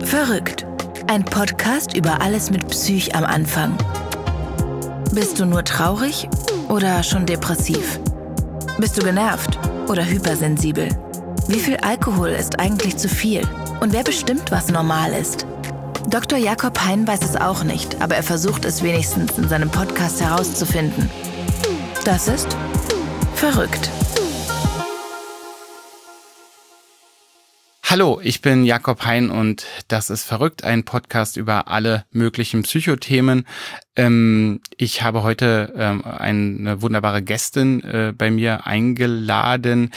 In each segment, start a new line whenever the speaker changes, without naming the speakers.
Verrückt. Ein Podcast über alles mit Psych am Anfang. Bist du nur traurig oder schon depressiv? Bist du genervt oder hypersensibel? Wie viel Alkohol ist eigentlich zu viel? Und wer bestimmt, was normal ist? Dr. Jakob Hein weiß es auch nicht, aber er versucht es wenigstens in seinem Podcast herauszufinden. Das ist Verrückt.
Hallo, ich bin Jakob Hein und das ist Verrückt, ein Podcast über alle möglichen Psychothemen. Ich habe heute eine wunderbare Gästin bei mir eingeladen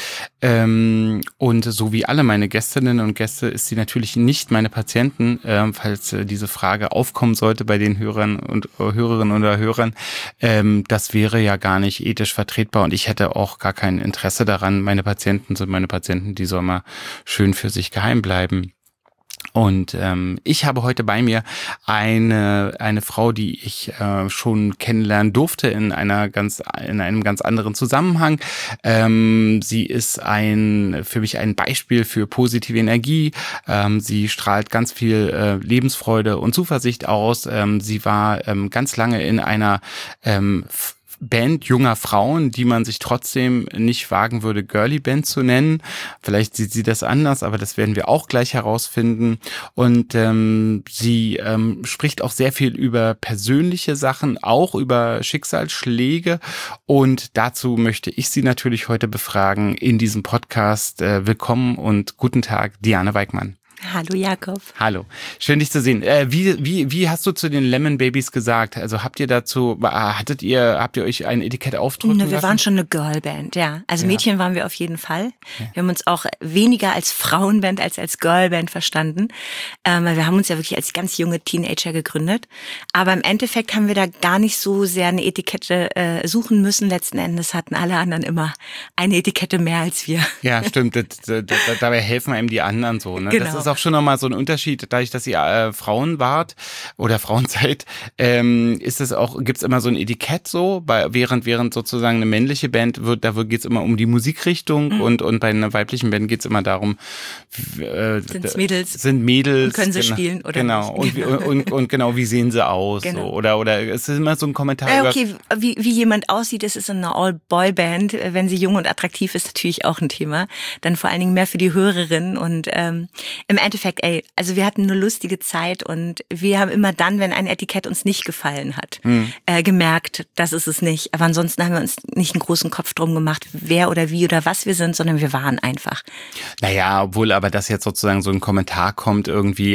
und so wie alle meine Gästinnen und Gäste ist sie natürlich nicht meine Patienten, falls diese Frage aufkommen sollte bei den Hörern und Hörerinnen oder Hörern. Das wäre ja gar nicht ethisch vertretbar und ich hätte auch gar kein Interesse daran. Meine Patienten sind meine Patienten, die soll mal schön für sich geheim bleiben. Und ich habe heute bei mir eine Frau, die ich schon kennenlernen durfte in einem ganz anderen Zusammenhang. Sie ist für mich ein Beispiel für positive Energie. Sie strahlt ganz viel Lebensfreude und Zuversicht aus. Sie war ganz lange in einer Band junger Frauen, die man sich trotzdem nicht wagen würde, Girly Band zu nennen. Vielleicht sieht sie das anders, aber das werden wir auch gleich herausfinden. Und sie spricht auch sehr viel über persönliche Sachen, auch über Schicksalsschläge. Und dazu möchte ich sie natürlich heute befragen in diesem Podcast. Willkommen und guten Tag, Diane Weigmann.
Hallo Jakob.
Hallo, schön dich zu sehen. Wie hast du zu den Lemon Babys gesagt? Also habt ihr euch ein Etikett aufdrücken lassen?
Wir waren schon eine Girlband, ja. Also Mädchen waren wir auf jeden Fall. Ja. Wir haben uns auch weniger als Frauenband als Girlband verstanden. Weil wir haben uns ja wirklich als ganz junge Teenager gegründet. Aber im Endeffekt haben wir da gar nicht so sehr eine Etikette suchen müssen. Letzten Endes hatten alle anderen immer eine Etikette mehr als wir.
Ja, stimmt. Dabei helfen einem die anderen so. Ne?
Genau.
Das ist auch schon nochmal so ein Unterschied, dadurch, dass ihr Frauen wart oder Frauen seid, gibt's immer so ein Etikett so, während sozusagen eine männliche Band geht's immer um die Musikrichtung und bei einer weiblichen Band geht's immer darum, sind Mädels
und können sie spielen oder
genau
nicht.
Und genau, wie sehen sie aus
genau.
So, oder es ist immer so ein Kommentar
okay, wie jemand aussieht, das ist eine All-Boy-Band, wenn sie jung und attraktiv ist, natürlich auch ein Thema, dann vor allen Dingen mehr für die Hörerinnen und im Endeffekt, also wir hatten eine lustige Zeit und wir haben immer dann, wenn ein Etikett uns nicht gefallen hat, gemerkt, das ist es nicht. Aber ansonsten haben wir uns nicht einen großen Kopf drum gemacht, wer oder wie oder was wir sind, sondern wir waren einfach.
Naja, obwohl aber das jetzt sozusagen so ein Kommentar kommt, irgendwie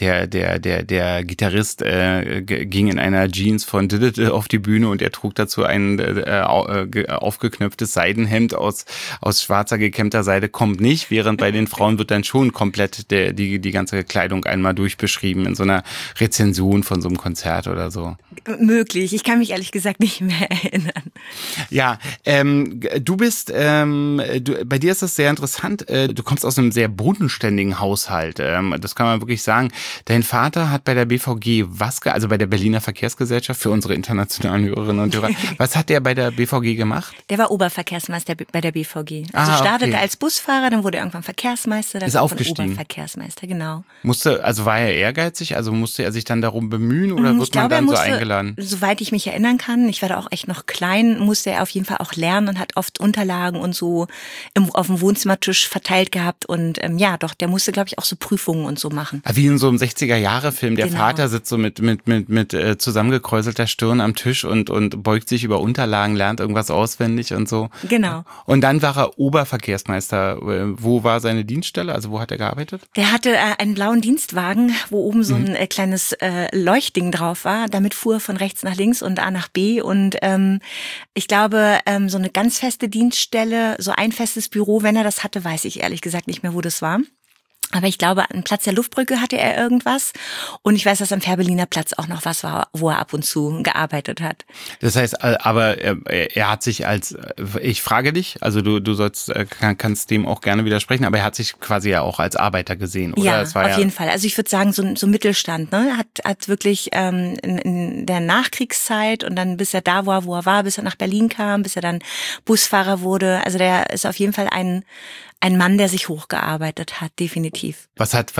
der Gitarrist ging in einer Jeans von auf die Bühne und er trug dazu ein aufgeknöpftes Seidenhemd aus schwarzer gekämmter Seide, kommt nicht, während bei den Frauen wird dann schon komplett die ganze Kleidung einmal durchbeschrieben in so einer Rezension von so einem Konzert oder so.
Möglich. Ich kann mich ehrlich gesagt nicht mehr erinnern.
Ja, du bist, bei dir ist das sehr interessant. Du kommst aus einem sehr bodenständigen Haushalt. Das kann man wirklich sagen. Dein Vater hat bei der BVG also bei der Berliner Verkehrsgesellschaft für unsere internationalen Hörerinnen und Hörer, was hat der bei der BVG gemacht?
Der war Oberverkehrsmeister bei der BVG. Also startete als Busfahrer, dann wurde er irgendwann Verkehrsmeister. Dann
ist aufgestiegen.
Oberverkehrsmeister, genau.
War er ehrgeizig? Also musste er sich dann darum bemühen oder wird man dann so eingeladen?
Soweit ich mich erinnern kann, ich war da auch echt noch klein, musste er auf jeden Fall auch lernen und hat oft Unterlagen und so auf dem Wohnzimmertisch verteilt gehabt und der musste, glaube ich, auch so Prüfungen und so machen.
Wie in so einem 60er-Jahre-Film. Der
genau.
Vater sitzt so mit zusammengekräuselter Stirn am Tisch und beugt sich über Unterlagen, lernt irgendwas auswendig und so.
Genau.
Und dann war er Oberverkehrsmeister. Wo war seine Dienststelle? Also wo hat er gearbeitet?
Der hatte einen blauen Dienstwagen, wo oben so ein kleines Leuchtding drauf war. Damit fuhr er von rechts nach links und A nach B. Und ich glaube, so eine ganz feste Dienststelle, so ein festes Büro, wenn er das hatte, weiß ich ehrlich gesagt nicht mehr, wo das war. Aber ich glaube, am Platz der Luftbrücke hatte er irgendwas. Und ich weiß, dass am Fährberliner Platz auch noch was war, wo er ab und zu gearbeitet hat.
Das heißt, aber er hat sich ich frage dich, also du kannst dem auch gerne widersprechen, aber er hat sich quasi ja auch als Arbeiter gesehen, oder?
Ja, auf jeden Fall. Also ich würde sagen, so Mittelstand, ne? Hat wirklich in der Nachkriegszeit und dann bis er da war, wo er war, bis er nach Berlin kam, bis er dann Busfahrer wurde. Also der ist auf jeden Fall ein ein Mann, der sich hochgearbeitet hat, definitiv.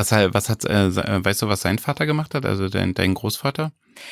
Weißt du, was sein Vater gemacht hat, also dein Großvater?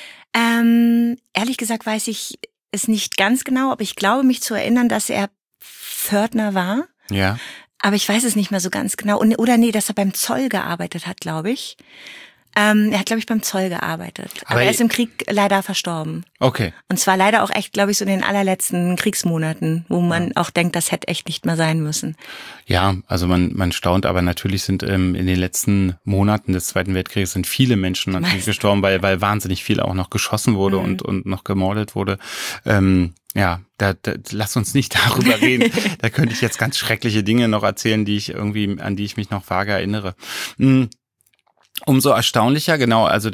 Ehrlich gesagt weiß ich es nicht ganz genau, aber ich glaube mich zu erinnern, dass er Pförtner war.
Ja.
Aber ich weiß es nicht mehr so ganz genau. Dass er beim Zoll gearbeitet hat, glaube ich. Er hat, glaube ich, beim Zoll gearbeitet. Aber er ist im Krieg leider verstorben.
Okay.
Und zwar leider auch echt, glaube ich, so in den allerletzten Kriegsmonaten, wo man auch denkt, das hätte echt nicht mehr sein müssen.
Ja, also man staunt, aber natürlich sind in den letzten Monaten des Zweiten Weltkrieges sind viele Menschen natürlich gestorben, weil wahnsinnig viel auch noch geschossen wurde und noch gemordet wurde. Ja, lass uns nicht darüber reden. Da könnte ich jetzt ganz schreckliche Dinge noch erzählen, an die ich mich noch vage erinnere. Umso erstaunlicher, genau, dass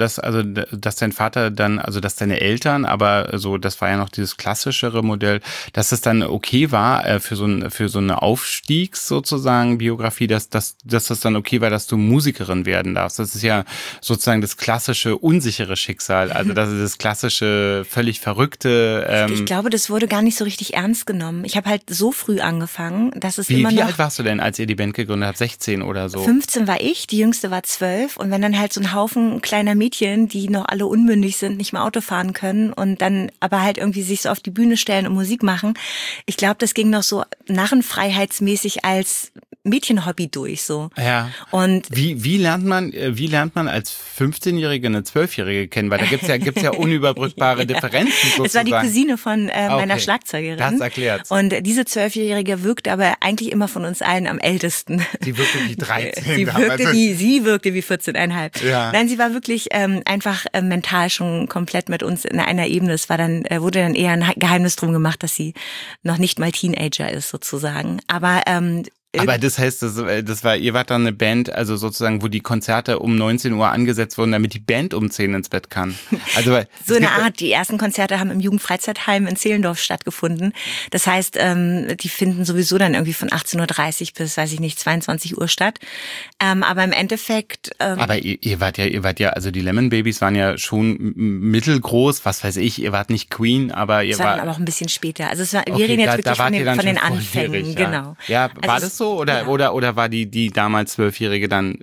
dein Vater dann, also dass deine Eltern, aber so, das war ja noch dieses klassischere Modell, dass es dann okay war für so eine Aufstiegs sozusagen Biografie, dass das dann okay war, dass du Musikerin werden darfst. Das ist ja sozusagen das klassische unsichere Schicksal, also das ist das klassische völlig verrückte.
Ich glaube, das wurde gar nicht so richtig ernst genommen. Ich habe halt so früh angefangen, dass es immer noch.
Wie alt warst du denn, als ihr die Band gegründet habt? 16 oder so?
15 war ich, die jüngste war 12 und wenn dann halt so ein Haufen kleiner Mädchen, die noch alle unmündig sind, nicht mehr Auto fahren können und dann aber halt irgendwie sich so auf die Bühne stellen und Musik machen. Ich glaube, das ging noch so narrenfreiheitsmäßig als Mädchenhobby durch, so.
Ja. Und wie lernt man als 15-Jährige eine 12-Jährige kennen? Weil da gibt's ja unüberbrückbare Differenzen sozusagen.
Es war die Cousine von meiner Schlagzeugerin.
Das erklärt's.
Und diese 12-Jährige wirkte aber eigentlich immer von uns allen am ältesten.
Sie wirkte wie 13.
Sie wirkte wie 14,5.
Ja.
Nein, sie war wirklich einfach mental schon komplett mit uns in einer Ebene. Es war wurde dann eher ein Geheimnis drum gemacht, dass sie noch nicht mal Teenager ist sozusagen. Aber
das heißt, ihr wart dann eine Band, also sozusagen, wo die Konzerte um 19 Uhr angesetzt wurden, damit die Band um 10 ins Bett kann. Also
so eine Art. Die ersten Konzerte haben im Jugendfreizeitheim in Zehlendorf stattgefunden. Das heißt, die finden sowieso dann irgendwie von 18:30 Uhr bis, weiß ich nicht, 22 Uhr statt. Aber im Endeffekt.
Aber ihr wart ja, also die Lemon Babys waren ja schon mittelgroß, was weiß ich. Ihr wart nicht Queen, aber ihr wart.
Aber auch ein bisschen später. Also wir reden jetzt wirklich von den Anfängen,
ja.
genau.
Ja, war das so? Oder war die damals 12-Jährige dann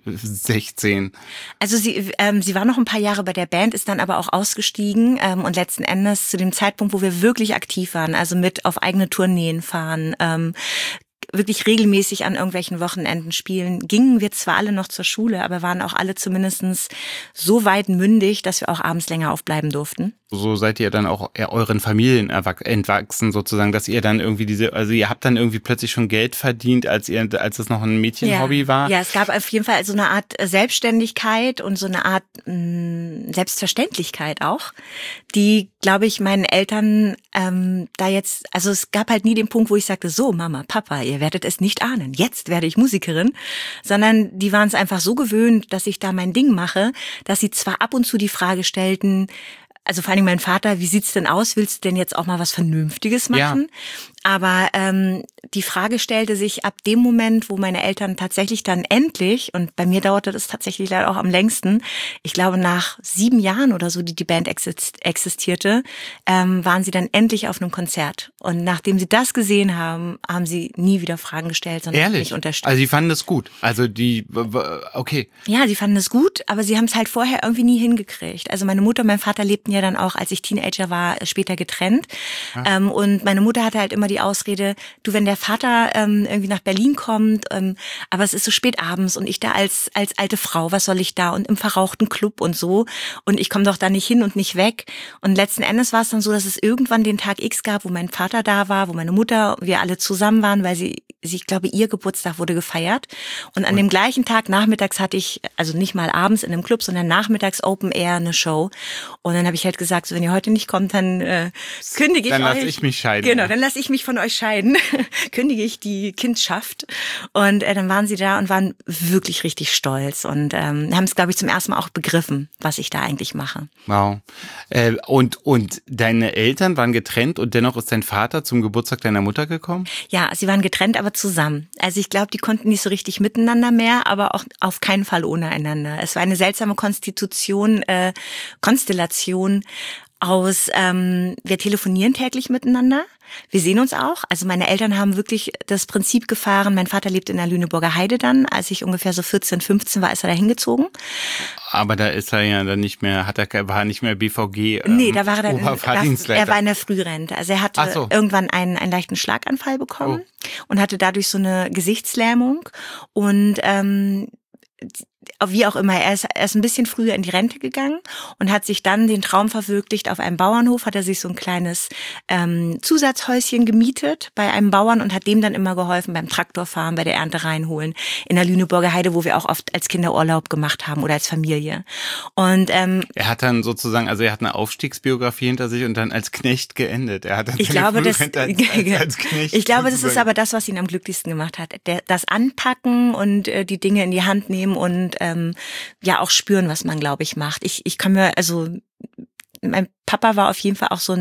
16?
Also sie war noch ein paar Jahre bei der Band, ist dann aber auch ausgestiegen und letzten Endes zu dem Zeitpunkt, wo wir wirklich aktiv waren, also mit auf eigene Tourneen fahren, wirklich regelmäßig an irgendwelchen Wochenenden spielen, gingen wir zwar alle noch zur Schule, aber waren auch alle zumindestens so weit mündig, dass wir auch abends länger aufbleiben durften.
So seid ihr dann auch euren Familien entwachsen sozusagen, dass ihr dann irgendwie also ihr habt dann irgendwie plötzlich schon Geld verdient, als es noch ein Mädchenhobby war?
Ja, es gab auf jeden Fall so eine Art Selbstständigkeit und so eine Art Selbstverständlichkeit auch, die, glaube ich, meinen Eltern also es gab halt nie den Punkt, wo ich sagte, so Mama, Papa, ihr werdet es nicht ahnen, jetzt werde ich Musikerin, sondern die waren es einfach so gewöhnt, dass ich da mein Ding mache, dass sie zwar ab und zu die Frage stellten, also vor allem mein Vater, wie sieht's denn aus? Willst du denn jetzt auch mal was Vernünftiges machen? Ja. Aber die Frage stellte sich ab dem Moment, wo meine Eltern tatsächlich dann endlich, und bei mir dauerte das tatsächlich leider auch am längsten, ich glaube nach 7 Jahren oder so, die Band existierte, waren sie dann endlich auf einem Konzert. Und nachdem sie das gesehen haben, haben sie nie wieder Fragen gestellt, sondern mich unterstützt.
Also sie fanden das gut? Also okay.
Ja, sie fanden es gut, aber sie haben es halt vorher irgendwie nie hingekriegt. Also meine Mutter und mein Vater lebten ja dann auch, als ich Teenager war, später getrennt. Ja. Und meine Mutter hatte halt immer die Ausrede, du, wenn der Vater irgendwie nach Berlin kommt, aber es ist so spät abends und ich da als alte Frau, was soll ich da und im verrauchten Club und so und ich komme doch da nicht hin und nicht weg. Und letzten Endes war es dann so, dass es irgendwann den Tag X gab, wo mein Vater da war, wo meine Mutter, wir alle zusammen waren, weil ich glaube, ihr Geburtstag wurde gefeiert. Und an dem gleichen Tag nachmittags hatte ich, also nicht mal abends in einem Club, sondern nachmittags Open Air eine Show. Und dann habe ich halt gesagt, so, wenn ihr heute nicht kommt, dann kündige ich euch.
Dann lasse ich mich scheiden.
Genau, dann lasse ich mich von euch scheiden. Kündige ich die Kindschaft. Und dann waren sie da und waren wirklich richtig stolz und haben es, glaube ich, zum ersten Mal auch begriffen, was ich da eigentlich mache.
Wow. Und deine Eltern waren getrennt und dennoch ist dein Vater zum Geburtstag deiner Mutter gekommen?
Ja, sie waren getrennt, aber zusammen. Also ich glaube, die konnten nicht so richtig miteinander mehr, aber auch auf keinen Fall ohne einander. Es war eine seltsame Konstellation aus, wir telefonieren täglich miteinander. Wir sehen uns auch. Also meine Eltern haben wirklich das Prinzip gefahren. Mein Vater lebt in der Lüneburger Heide dann. Als ich ungefähr so 14, 15 war, ist er da hingezogen.
Aber da ist er ja dann nicht mehr, war nicht mehr BVG.
Nee, da war er dann,
Oberfahrdienstleiter.
er war in der Frührente. Also er hatte irgendwann einen leichten Schlaganfall bekommen und hatte dadurch so eine Gesichtslähmung und wie auch immer, er ist ein bisschen früher in die Rente gegangen und hat sich dann den Traum verwirklicht. Auf einem Bauernhof hat er sich so ein kleines Zusatzhäuschen gemietet bei einem Bauern und hat dem dann immer geholfen beim Traktorfahren, bei der Ernte reinholen in der Lüneburger Heide, wo wir auch oft als Kinder Urlaub gemacht haben oder als Familie. Und
er hat dann sozusagen, also er hat eine Aufstiegsbiografie hinter sich und dann als Knecht geendet. Er hat dann
ich glaube, das
Knecht.
Ich glaube, das ist aber das, was ihn am glücklichsten gemacht hat. Das Anpacken und die Dinge in die Hand nehmen und ja auch spüren, was man, glaube ich, macht. Ich kann mir, also mein Papa war auf jeden Fall auch so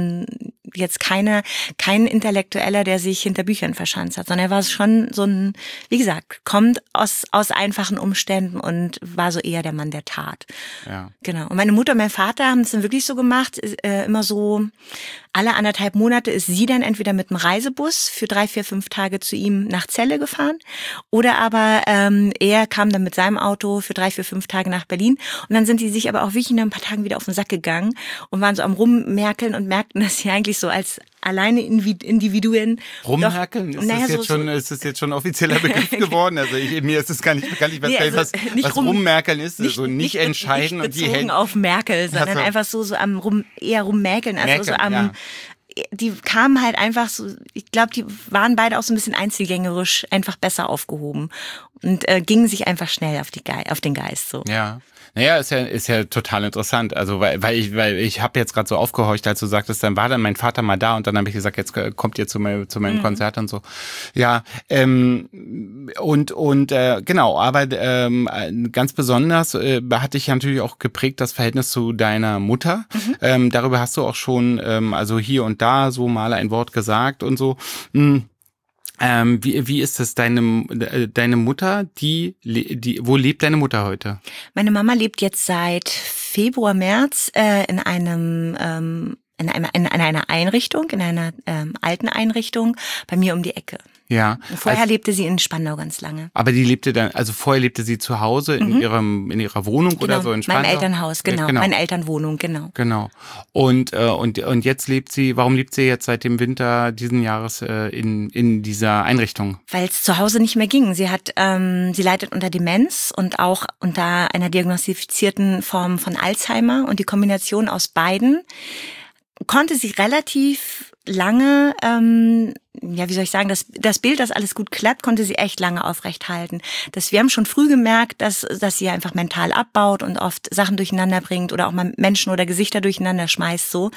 kein Intellektueller, der sich hinter Büchern verschanzt hat, sondern er war schon so ein, wie gesagt, kommt aus einfachen Umständen und war so eher der Mann der Tat.
Ja.
Genau. Und meine Mutter und mein Vater haben es dann wirklich so gemacht, immer so alle 1,5 Monate ist sie dann entweder mit dem Reisebus für 3, 4, 5 Tage zu ihm nach Celle gefahren oder aber er kam dann mit seinem Auto für 3, 4, 5 Tage nach Berlin und dann sind die sich aber auch wirklich nach ein paar Tagen wieder auf den Sack gegangen und waren so am Rummerkeln und merkten, dass sie eigentlich so als alleine Individuen
rummerkeln? Ist das jetzt schon ein offizieller Begriff geworden? Also mir ist es gar nicht bekannt, was rummerkeln ist. Also nicht entscheiden
nicht bezogen auf Merkel, sondern einfach so am eher rummäkeln, also so am die kamen halt einfach so, ich glaube, die waren beide auch so ein bisschen einzelgängerisch, einfach besser aufgehoben und gingen sich einfach schnell auf den Geist so.
Ja. Naja, ist ja total interessant. Also weil ich habe jetzt gerade so aufgehorcht, als du sagtest, dann war dann mein Vater mal da und dann habe ich gesagt, jetzt kommt ihr zu meinem Konzert und so. Ja, genau, aber ganz besonders hat dich ja natürlich auch geprägt das Verhältnis zu deiner Mutter. Darüber hast du auch schon also hier und da so mal ein Wort gesagt und so. Wie ist es deine Mutter, wo lebt deine Mutter heute?
Meine Mama lebt jetzt seit Februar, März in einer Einrichtung, in einer alten Einrichtung bei mir um die Ecke.
Ja.
Vorher lebte sie in Spandau ganz lange.
Aber vorher lebte sie zu Hause in ihrer Wohnung oder so in Spandau?
Meinem Elternhaus, genau. Meine Elternwohnung, genau.
Genau. Und jetzt warum lebt sie jetzt seit dem Winter diesen Jahres in dieser Einrichtung?
Weil es zu Hause nicht mehr ging. Sie leidet unter Demenz und auch unter einer diagnostizierten Form von Alzheimer und die Kombination aus beiden konnte sie relativ lange, wie soll ich sagen, das Bild, dass alles gut klappt, konnte sie echt lange aufrecht halten. Wir haben schon früh gemerkt, dass sie einfach mental abbaut und oft Sachen durcheinander bringt oder auch mal Menschen oder Gesichter durcheinander schmeißt, so.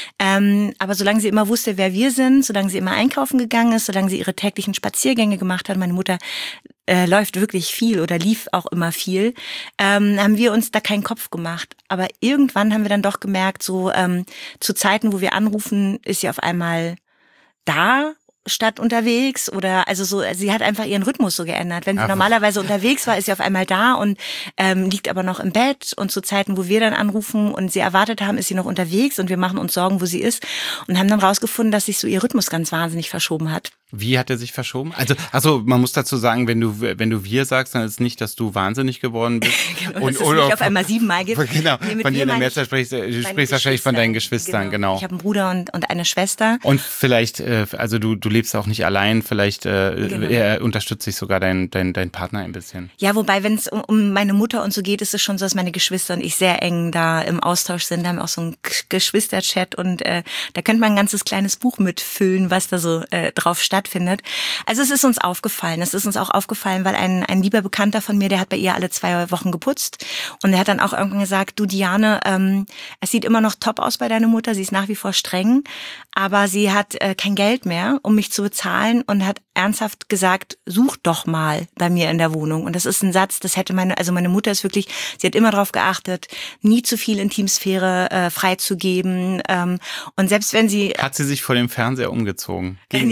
Aber solange sie immer wusste, wer wir sind, solange sie immer einkaufen gegangen ist, solange sie ihre täglichen Spaziergänge gemacht hat, meine Mutter läuft wirklich viel oder lief auch immer viel, haben wir uns da keinen Kopf gemacht. Aber irgendwann haben wir dann doch gemerkt, so zu Zeiten, wo wir anrufen, ist sie auf einmal da statt unterwegs oder also so, sie hat einfach ihren Rhythmus so geändert. Wenn sie normalerweise unterwegs war, ist sie auf einmal da und liegt aber noch im Bett und zu Zeiten, wo wir dann anrufen und sie erwartet haben, ist sie noch unterwegs und wir machen uns Sorgen, wo sie ist und haben dann rausgefunden, dass sich so ihr Rhythmus ganz wahnsinnig verschoben hat.
Wie hat er sich verschoben? Also man muss dazu sagen, wenn du wir sagst, dann ist es nicht, dass du wahnsinnig geworden bist.
Und es nicht auf einmal 7-mal gibt.
Genau, von dir in der Mehrzahl sprichst wahrscheinlich von deinen Geschwistern, genau.
Ich habe einen Bruder und eine Schwester.
Und vielleicht, also du lebst auch nicht allein, vielleicht er unterstützt sich sogar dein Partner ein bisschen.
Ja, wobei, wenn es um meine Mutter und so geht, ist es schon so, dass meine Geschwister und ich sehr eng da im Austausch sind. Da haben wir auch so einen Geschwisterchat und da könnte man ein ganzes kleines Buch mitfüllen, was da so drauf stattfindet. Also es ist uns aufgefallen. Es ist uns auch aufgefallen, weil ein lieber Bekannter von mir, der hat bei ihr alle 2 Wochen geputzt und er hat dann auch irgendwann gesagt, du Diane, es sieht immer noch top aus bei deiner Mutter, sie ist nach wie vor streng, aber sie hat kein Geld mehr, um mich zu bezahlen und hat ernsthaft gesagt, such doch mal bei mir in der Wohnung. Und das ist ein Satz, das hätte meine Mutter ist wirklich, sie hat immer darauf geachtet, nie zu viel Intimsphäre freizugeben und selbst wenn sie...
Hat sie sich vor dem Fernseher umgezogen?
Nee, das nicht.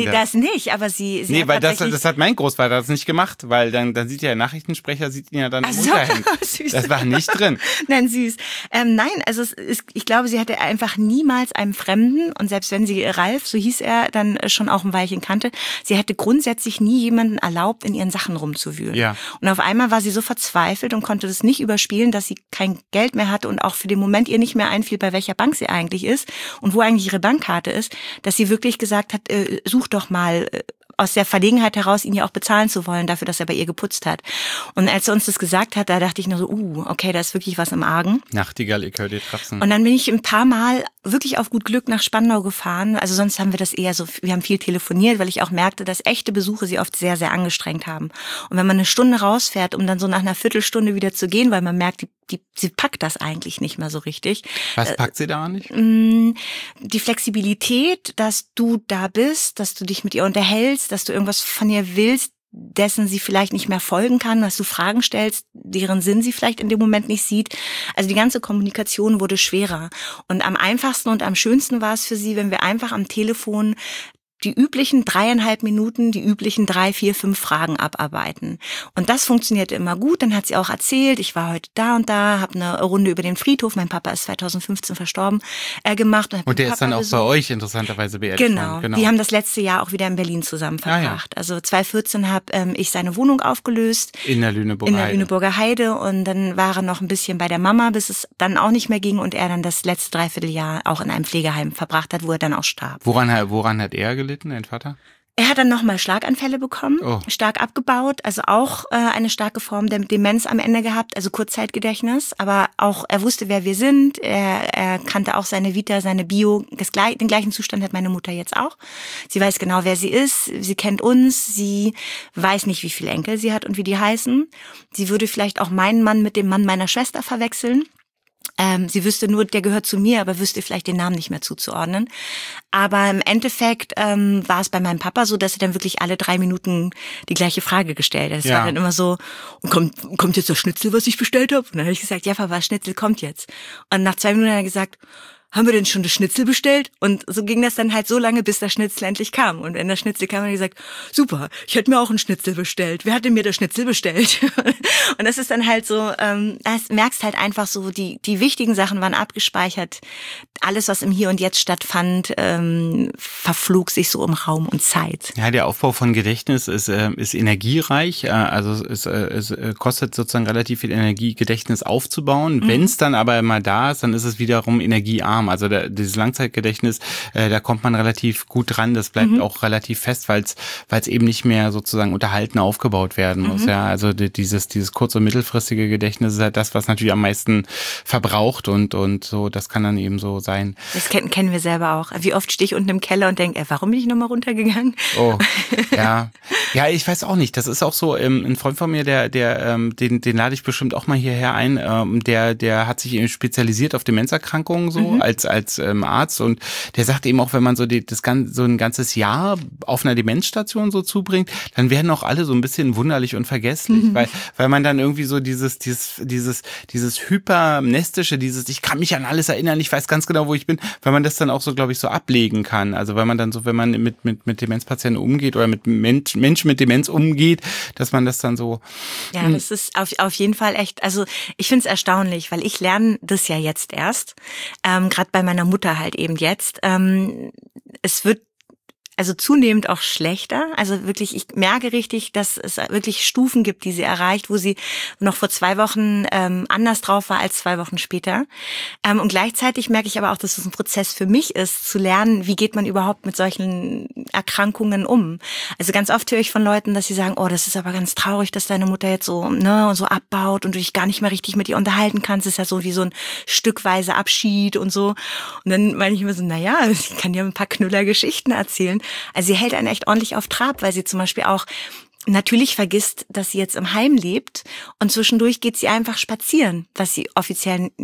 nicht, aber sie
Nee,
hat
weil das hat mein Großvater das nicht gemacht, weil dann sieht der Nachrichtensprecher, sieht ihn ja dann im Unterhemd.
Süß.
Das war nicht drin.
Nein, süß. Nein, also ich glaube, sie hatte einfach niemals einem Fremden, und selbst wenn sie Ralf, so hieß er, dann schon auch ein Weilchen kannte, sie hätte grundsätzlich nie jemanden erlaubt, in ihren Sachen rumzuwühlen.
Ja.
Und auf einmal war sie so verzweifelt und konnte das nicht überspielen, dass sie kein Geld mehr hatte und auch für den Moment ihr nicht mehr einfiel, bei welcher Bank sie eigentlich ist und wo eigentlich ihre Bankkarte ist, dass sie wirklich gesagt hat, such doch mal aus der Verlegenheit heraus, ihn ja auch bezahlen zu wollen dafür, dass er bei ihr geputzt hat. Und als er uns das gesagt hat, da dachte ich nur so, okay, da ist wirklich was im Argen.
Nachtigall, ich höre dir trapsen.
Und dann bin ich ein paar Mal wirklich auf gut Glück nach Spandau gefahren. Also sonst haben wir das eher so, wir haben viel telefoniert, weil ich auch merkte, dass echte Besuche sie oft sehr, sehr angestrengt haben. Und wenn man eine Stunde rausfährt, um dann so nach einer Viertelstunde wieder zu gehen, weil man merkt, sie packt das eigentlich nicht mehr so richtig.
Was packt sie da nicht?
Die Flexibilität, dass du da bist, dass du dich mit ihr unterhältst, dass du irgendwas von ihr willst, dessen sie vielleicht nicht mehr folgen kann, dass du Fragen stellst, deren Sinn sie vielleicht in dem Moment nicht sieht. Also die ganze Kommunikation wurde schwerer. Und am einfachsten und am schönsten war es für sie, wenn wir einfach am Telefon die üblichen 3,5 Minuten, die üblichen 3, 4, 5 Fragen abarbeiten. Und das funktionierte immer gut. Dann hat sie auch erzählt, ich war heute da und da, habe eine Runde über den Friedhof, mein Papa ist 2015 verstorben, gemacht.
Und der ist dann auch bei euch interessanterweise beerdigt worden.
Genau, die haben das letzte Jahr auch wieder in Berlin zusammen verbracht. Also 2014 habe ich seine Wohnung aufgelöst.
In der Lüneburger
Heide. Und dann war er noch ein bisschen bei der Mama, bis es dann auch nicht mehr ging und er dann das letzte Dreivierteljahr auch in einem Pflegeheim verbracht hat, wo er dann auch starb.
Woran hat er gelitten, dein Vater?
Er hat dann nochmal Schlaganfälle bekommen, stark abgebaut, also auch eine starke Form der Demenz am Ende gehabt, also Kurzzeitgedächtnis, aber auch er wusste, wer wir sind, er kannte auch seine Vita, seine Bio, den gleichen Zustand hat meine Mutter jetzt auch. Sie weiß genau, wer sie ist, sie kennt uns, sie weiß nicht, wie viele Enkel sie hat und wie die heißen. Sie würde vielleicht auch meinen Mann mit dem Mann meiner Schwester verwechseln. Sie wüsste nur, der gehört zu mir, aber wüsste vielleicht den Namen nicht mehr zuzuordnen. Aber im Endeffekt war es bei meinem Papa so, dass er dann wirklich alle 3 Minuten die gleiche Frage gestellt hat. Es war dann immer so, kommt jetzt das Schnitzel, was ich bestellt habe? Und dann habe ich gesagt, ja Papa, das Schnitzel kommt jetzt. Und nach 2 Minuten hat er gesagt, haben wir denn schon das Schnitzel bestellt? Und so ging das dann halt so lange, bis das Schnitzel endlich kam. Und wenn das Schnitzel kam, hat er gesagt, super, ich hätte mir auch ein Schnitzel bestellt. Wer hat denn mir das Schnitzel bestellt? Und das ist dann halt so, das merkst halt einfach so, die wichtigen Sachen waren abgespeichert. Alles, was im Hier und Jetzt stattfand, verflog sich so um Raum und Zeit.
Ja, der Aufbau von Gedächtnis ist energiereich. Also es kostet sozusagen relativ viel Energie, Gedächtnis aufzubauen. Wenn es dann aber mal da ist, dann ist es wiederum energiearm. Also dieses Langzeitgedächtnis, da kommt man relativ gut dran. Das bleibt auch relativ fest, weil es eben nicht mehr sozusagen unterhalten aufgebaut werden muss. Ja, also dieses kurz- und mittelfristige Gedächtnis ist halt das, was natürlich am meisten verbraucht und so. Das kann dann eben so sein.
Das kennen wir selber auch. Wie oft stehe ich unten im Keller und denke, warum bin ich nochmal runtergegangen?
Oh, ja. Ja, ich weiß auch nicht. Das ist auch so, ein Freund von mir, den lade ich bestimmt auch mal hierher ein. Der hat sich eben spezialisiert auf Demenzerkrankungen so als Arzt und der sagt eben auch, wenn man so ein ganzes Jahr auf einer Demenzstation so zubringt, dann werden auch alle so ein bisschen wunderlich und vergesslich, weil man dann irgendwie so dieses hypermnestische, ich kann mich an alles erinnern, ich weiß ganz genau, wo ich bin, weil man das dann auch so, glaube ich, so ablegen kann. Also wenn man dann so, wenn man mit Demenzpatienten umgeht oder mit Menschen mit Demenz umgeht, dass man das dann so...
Ja, das ist auf jeden Fall echt, also ich finde es erstaunlich, weil ich lerne das ja jetzt erst, gerade bei meiner Mutter halt eben jetzt. Es wird also zunehmend auch schlechter. Also wirklich, ich merke richtig, dass es wirklich Stufen gibt, die sie erreicht, wo sie noch vor 2 Wochen anders drauf war als 2 Wochen später. Und gleichzeitig merke ich aber auch, dass es ein Prozess für mich ist, zu lernen, wie geht man überhaupt mit solchen Erkrankungen um. Also ganz oft höre ich von Leuten, dass sie sagen, oh, das ist aber ganz traurig, dass deine Mutter jetzt so so abbaut und du dich gar nicht mehr richtig mit ihr unterhalten kannst. Das ist ja so wie so ein stückweise Abschied und so. Und dann meine ich immer so, naja, ich kann dir ein paar Knüller-Geschichten erzählen. Also sie hält einen echt ordentlich auf Trab, weil sie zum Beispiel auch natürlich vergisst, dass sie jetzt im Heim lebt und zwischendurch geht sie einfach spazieren, was sie offiziell nicht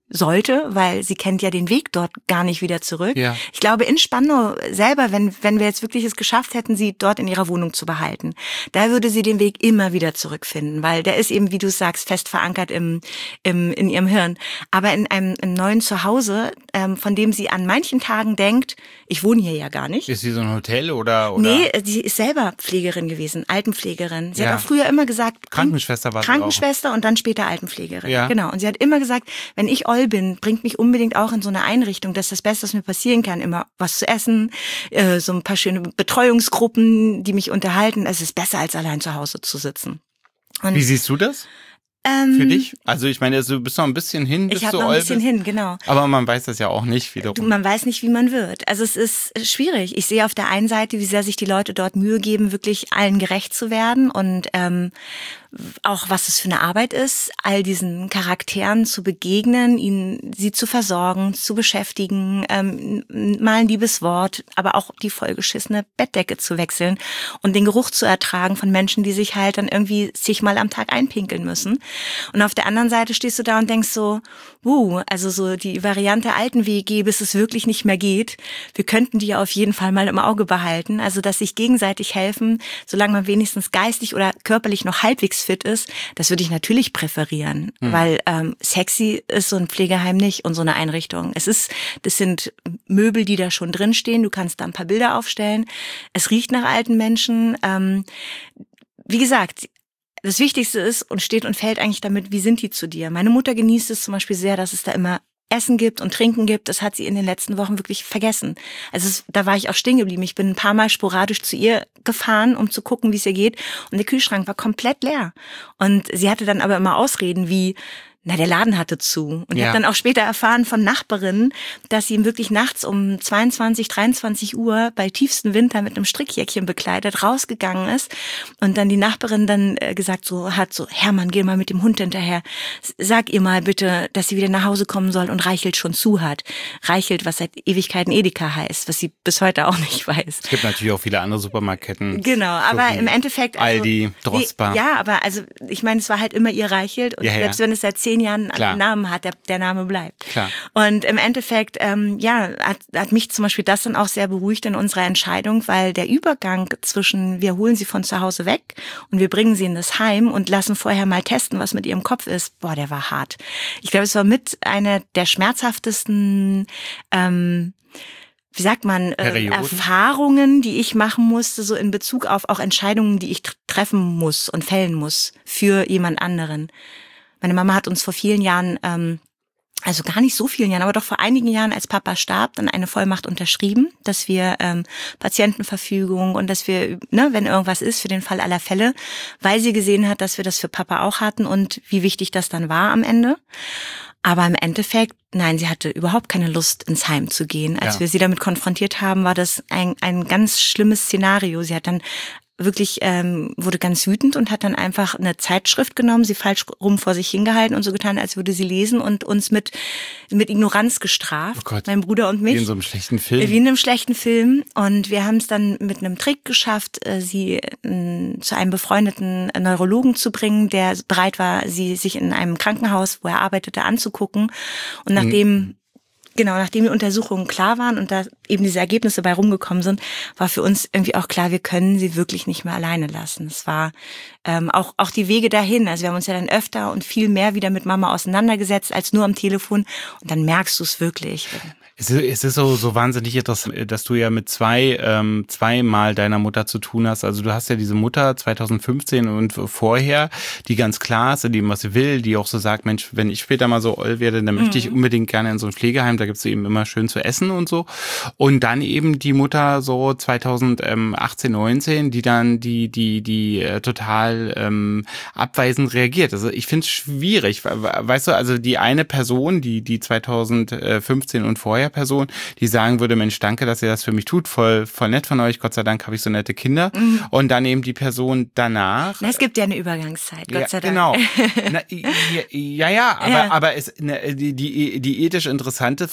sollte, weil sie kennt ja den Weg dort gar nicht wieder zurück.
Ja.
Ich glaube, in Spandau selber, wenn wir jetzt wirklich es geschafft hätten, sie dort in ihrer Wohnung zu behalten, da würde sie den Weg immer wieder zurückfinden, weil der ist eben, wie du sagst, fest verankert in ihrem Hirn. Aber in einem neuen Zuhause, von dem sie an manchen Tagen denkt, ich wohne hier ja gar nicht.
Ist sie so ein Hotel oder?
Nee, sie ist selber Pflegerin gewesen, Altenpflegerin. Sie hat auch früher immer gesagt,
Krankenschwester war sie auch.
Krankenschwester und dann später Altenpflegerin.
Ja.
Genau. Und sie hat immer gesagt, wenn ich bin, bringt mich unbedingt auch in so eine Einrichtung. Das ist das Beste, was mir passieren kann. Immer was zu essen, so ein paar schöne Betreuungsgruppen, die mich unterhalten. Es ist besser, als allein zu Hause zu sitzen. Und
wie siehst du das? Für dich? Also ich meine, du bist noch ein bisschen hin, bis
ich habe
du
noch ein bisschen
bist.
hin, genau.
Aber man weiß das ja auch nicht wiederum.
Man weiß nicht, wie man wird. Also es ist schwierig. Ich sehe auf der einen Seite, wie sehr sich die Leute dort Mühe geben, wirklich allen gerecht zu werden und auch was es für eine Arbeit ist, all diesen Charakteren zu begegnen, sie zu versorgen, zu beschäftigen, mal ein liebes Wort, aber auch die vollgeschissene Bettdecke zu wechseln und den Geruch zu ertragen von Menschen, die sich halt dann irgendwie zigmal am Tag einpinkeln müssen. Und auf der anderen Seite stehst du da und denkst so, also so die Variante Alten-WG, bis es wirklich nicht mehr geht. Wir könnten die ja auf jeden Fall mal im Auge behalten. Also, dass sich gegenseitig helfen, solange man wenigstens geistig oder körperlich noch halbwegs fit ist, das würde ich natürlich präferieren, weil sexy ist so ein Pflegeheim nicht und so eine Einrichtung. Das sind Möbel, die da schon drinstehen. Du kannst da ein paar Bilder aufstellen. Es riecht nach alten Menschen. Wie gesagt, das Wichtigste ist und steht und fällt eigentlich damit, wie sind die zu dir? Meine Mutter genießt es zum Beispiel sehr, dass es da immer Essen gibt und Trinken gibt. Das hat sie in den letzten Wochen wirklich vergessen. Also da war ich auch stehen geblieben. Ich bin ein paar Mal sporadisch zu ihr gefahren, um zu gucken, wie es ihr geht. Und der Kühlschrank war komplett leer. Und sie hatte dann aber immer Ausreden wie, der Laden hatte zu. Und ich habe dann auch später erfahren von Nachbarinnen, dass sie ihm wirklich nachts um 22, 23 Uhr bei tiefstem Winter mit einem Strickjäckchen bekleidet rausgegangen ist. Und dann die Nachbarin dann gesagt hat, Hermann, geh mal mit dem Hund hinterher. Sag ihr mal bitte, dass sie wieder nach Hause kommen soll und Reichelt schon zu hat. Reichelt, was seit Ewigkeiten Edeka heißt, was sie bis heute auch nicht weiß.
Es gibt natürlich auch viele andere Supermarktketten.
Genau, aber im Endeffekt...
Aldi, Drosper.
Ja, aber also ich meine, es war halt immer ihr Reichelt. Und selbst wenn es seit 10 Jahren einen Namen hat, der Name bleibt.
Klar.
Und im Endeffekt, hat mich zum Beispiel das dann auch sehr beruhigt in unserer Entscheidung, weil der Übergang zwischen, wir holen sie von zu Hause weg und wir bringen sie in das Heim und lassen vorher mal testen, was mit ihrem Kopf ist, der war hart. Ich glaube, es war mit einer der schmerzhaftesten Erfahrungen, die ich machen musste, so in Bezug auf auch Entscheidungen, die ich treffen muss und fällen muss für jemand anderen. Meine Mama hat uns vor vielen Jahren, also gar nicht so vielen Jahren, aber doch vor einigen Jahren, als Papa starb, dann eine Vollmacht unterschrieben, dass wir Patientenverfügung und dass wir, wenn irgendwas ist, für den Fall aller Fälle, weil sie gesehen hat, dass wir das für Papa auch hatten und wie wichtig das dann war am Ende. Aber im Endeffekt, nein, sie hatte überhaupt keine Lust, ins Heim zu gehen. Als wir sie damit konfrontiert haben, war das ein ganz schlimmes Szenario. Sie hat dann wirklich wurde ganz wütend und hat dann einfach eine Zeitschrift genommen, sie falsch rum vor sich hingehalten und so getan, als würde sie lesen und uns mit Ignoranz gestraft,
oh Gott,
mein Bruder und mich.
Wie in so einem schlechten Film.
Wie in einem schlechten Film. Und wir haben es dann mit einem Trick geschafft, sie zu einem befreundeten Neurologen zu bringen, der bereit war, sie sich in einem Krankenhaus, wo er arbeitete, anzugucken. Und nachdem die Untersuchungen klar waren und da eben diese Ergebnisse bei rumgekommen sind, war für uns irgendwie auch klar, wir können sie wirklich nicht mehr alleine lassen. Es war auch die Wege dahin. Also wir haben uns ja dann öfter und viel mehr wieder mit Mama auseinandergesetzt als nur am Telefon. Und dann merkst du es wirklich.
Es ist so wahnsinnig interessant, dass du ja mit zweimal deiner Mutter zu tun hast. Also du hast ja diese Mutter 2015 und vorher, die ganz klar ist, die was sie will, die auch so sagt, Mensch, wenn ich später mal so old werde, dann möchte ich unbedingt gerne in so ein Pflegeheim, da gibt's eben immer schön zu essen und so. Und dann eben die Mutter so 2018, 19, die dann die total abweisend reagiert. Also ich finde es schwierig, weißt du, also die eine Person, die 2015 und vorher Person, die sagen würde, Mensch, danke, dass ihr das für mich tut, voll nett von euch, Gott sei Dank habe ich so nette Kinder. Und dann eben die Person danach.
Es gibt ja eine Übergangszeit, Gott sei Dank.
Genau. Aber die ethisch interessante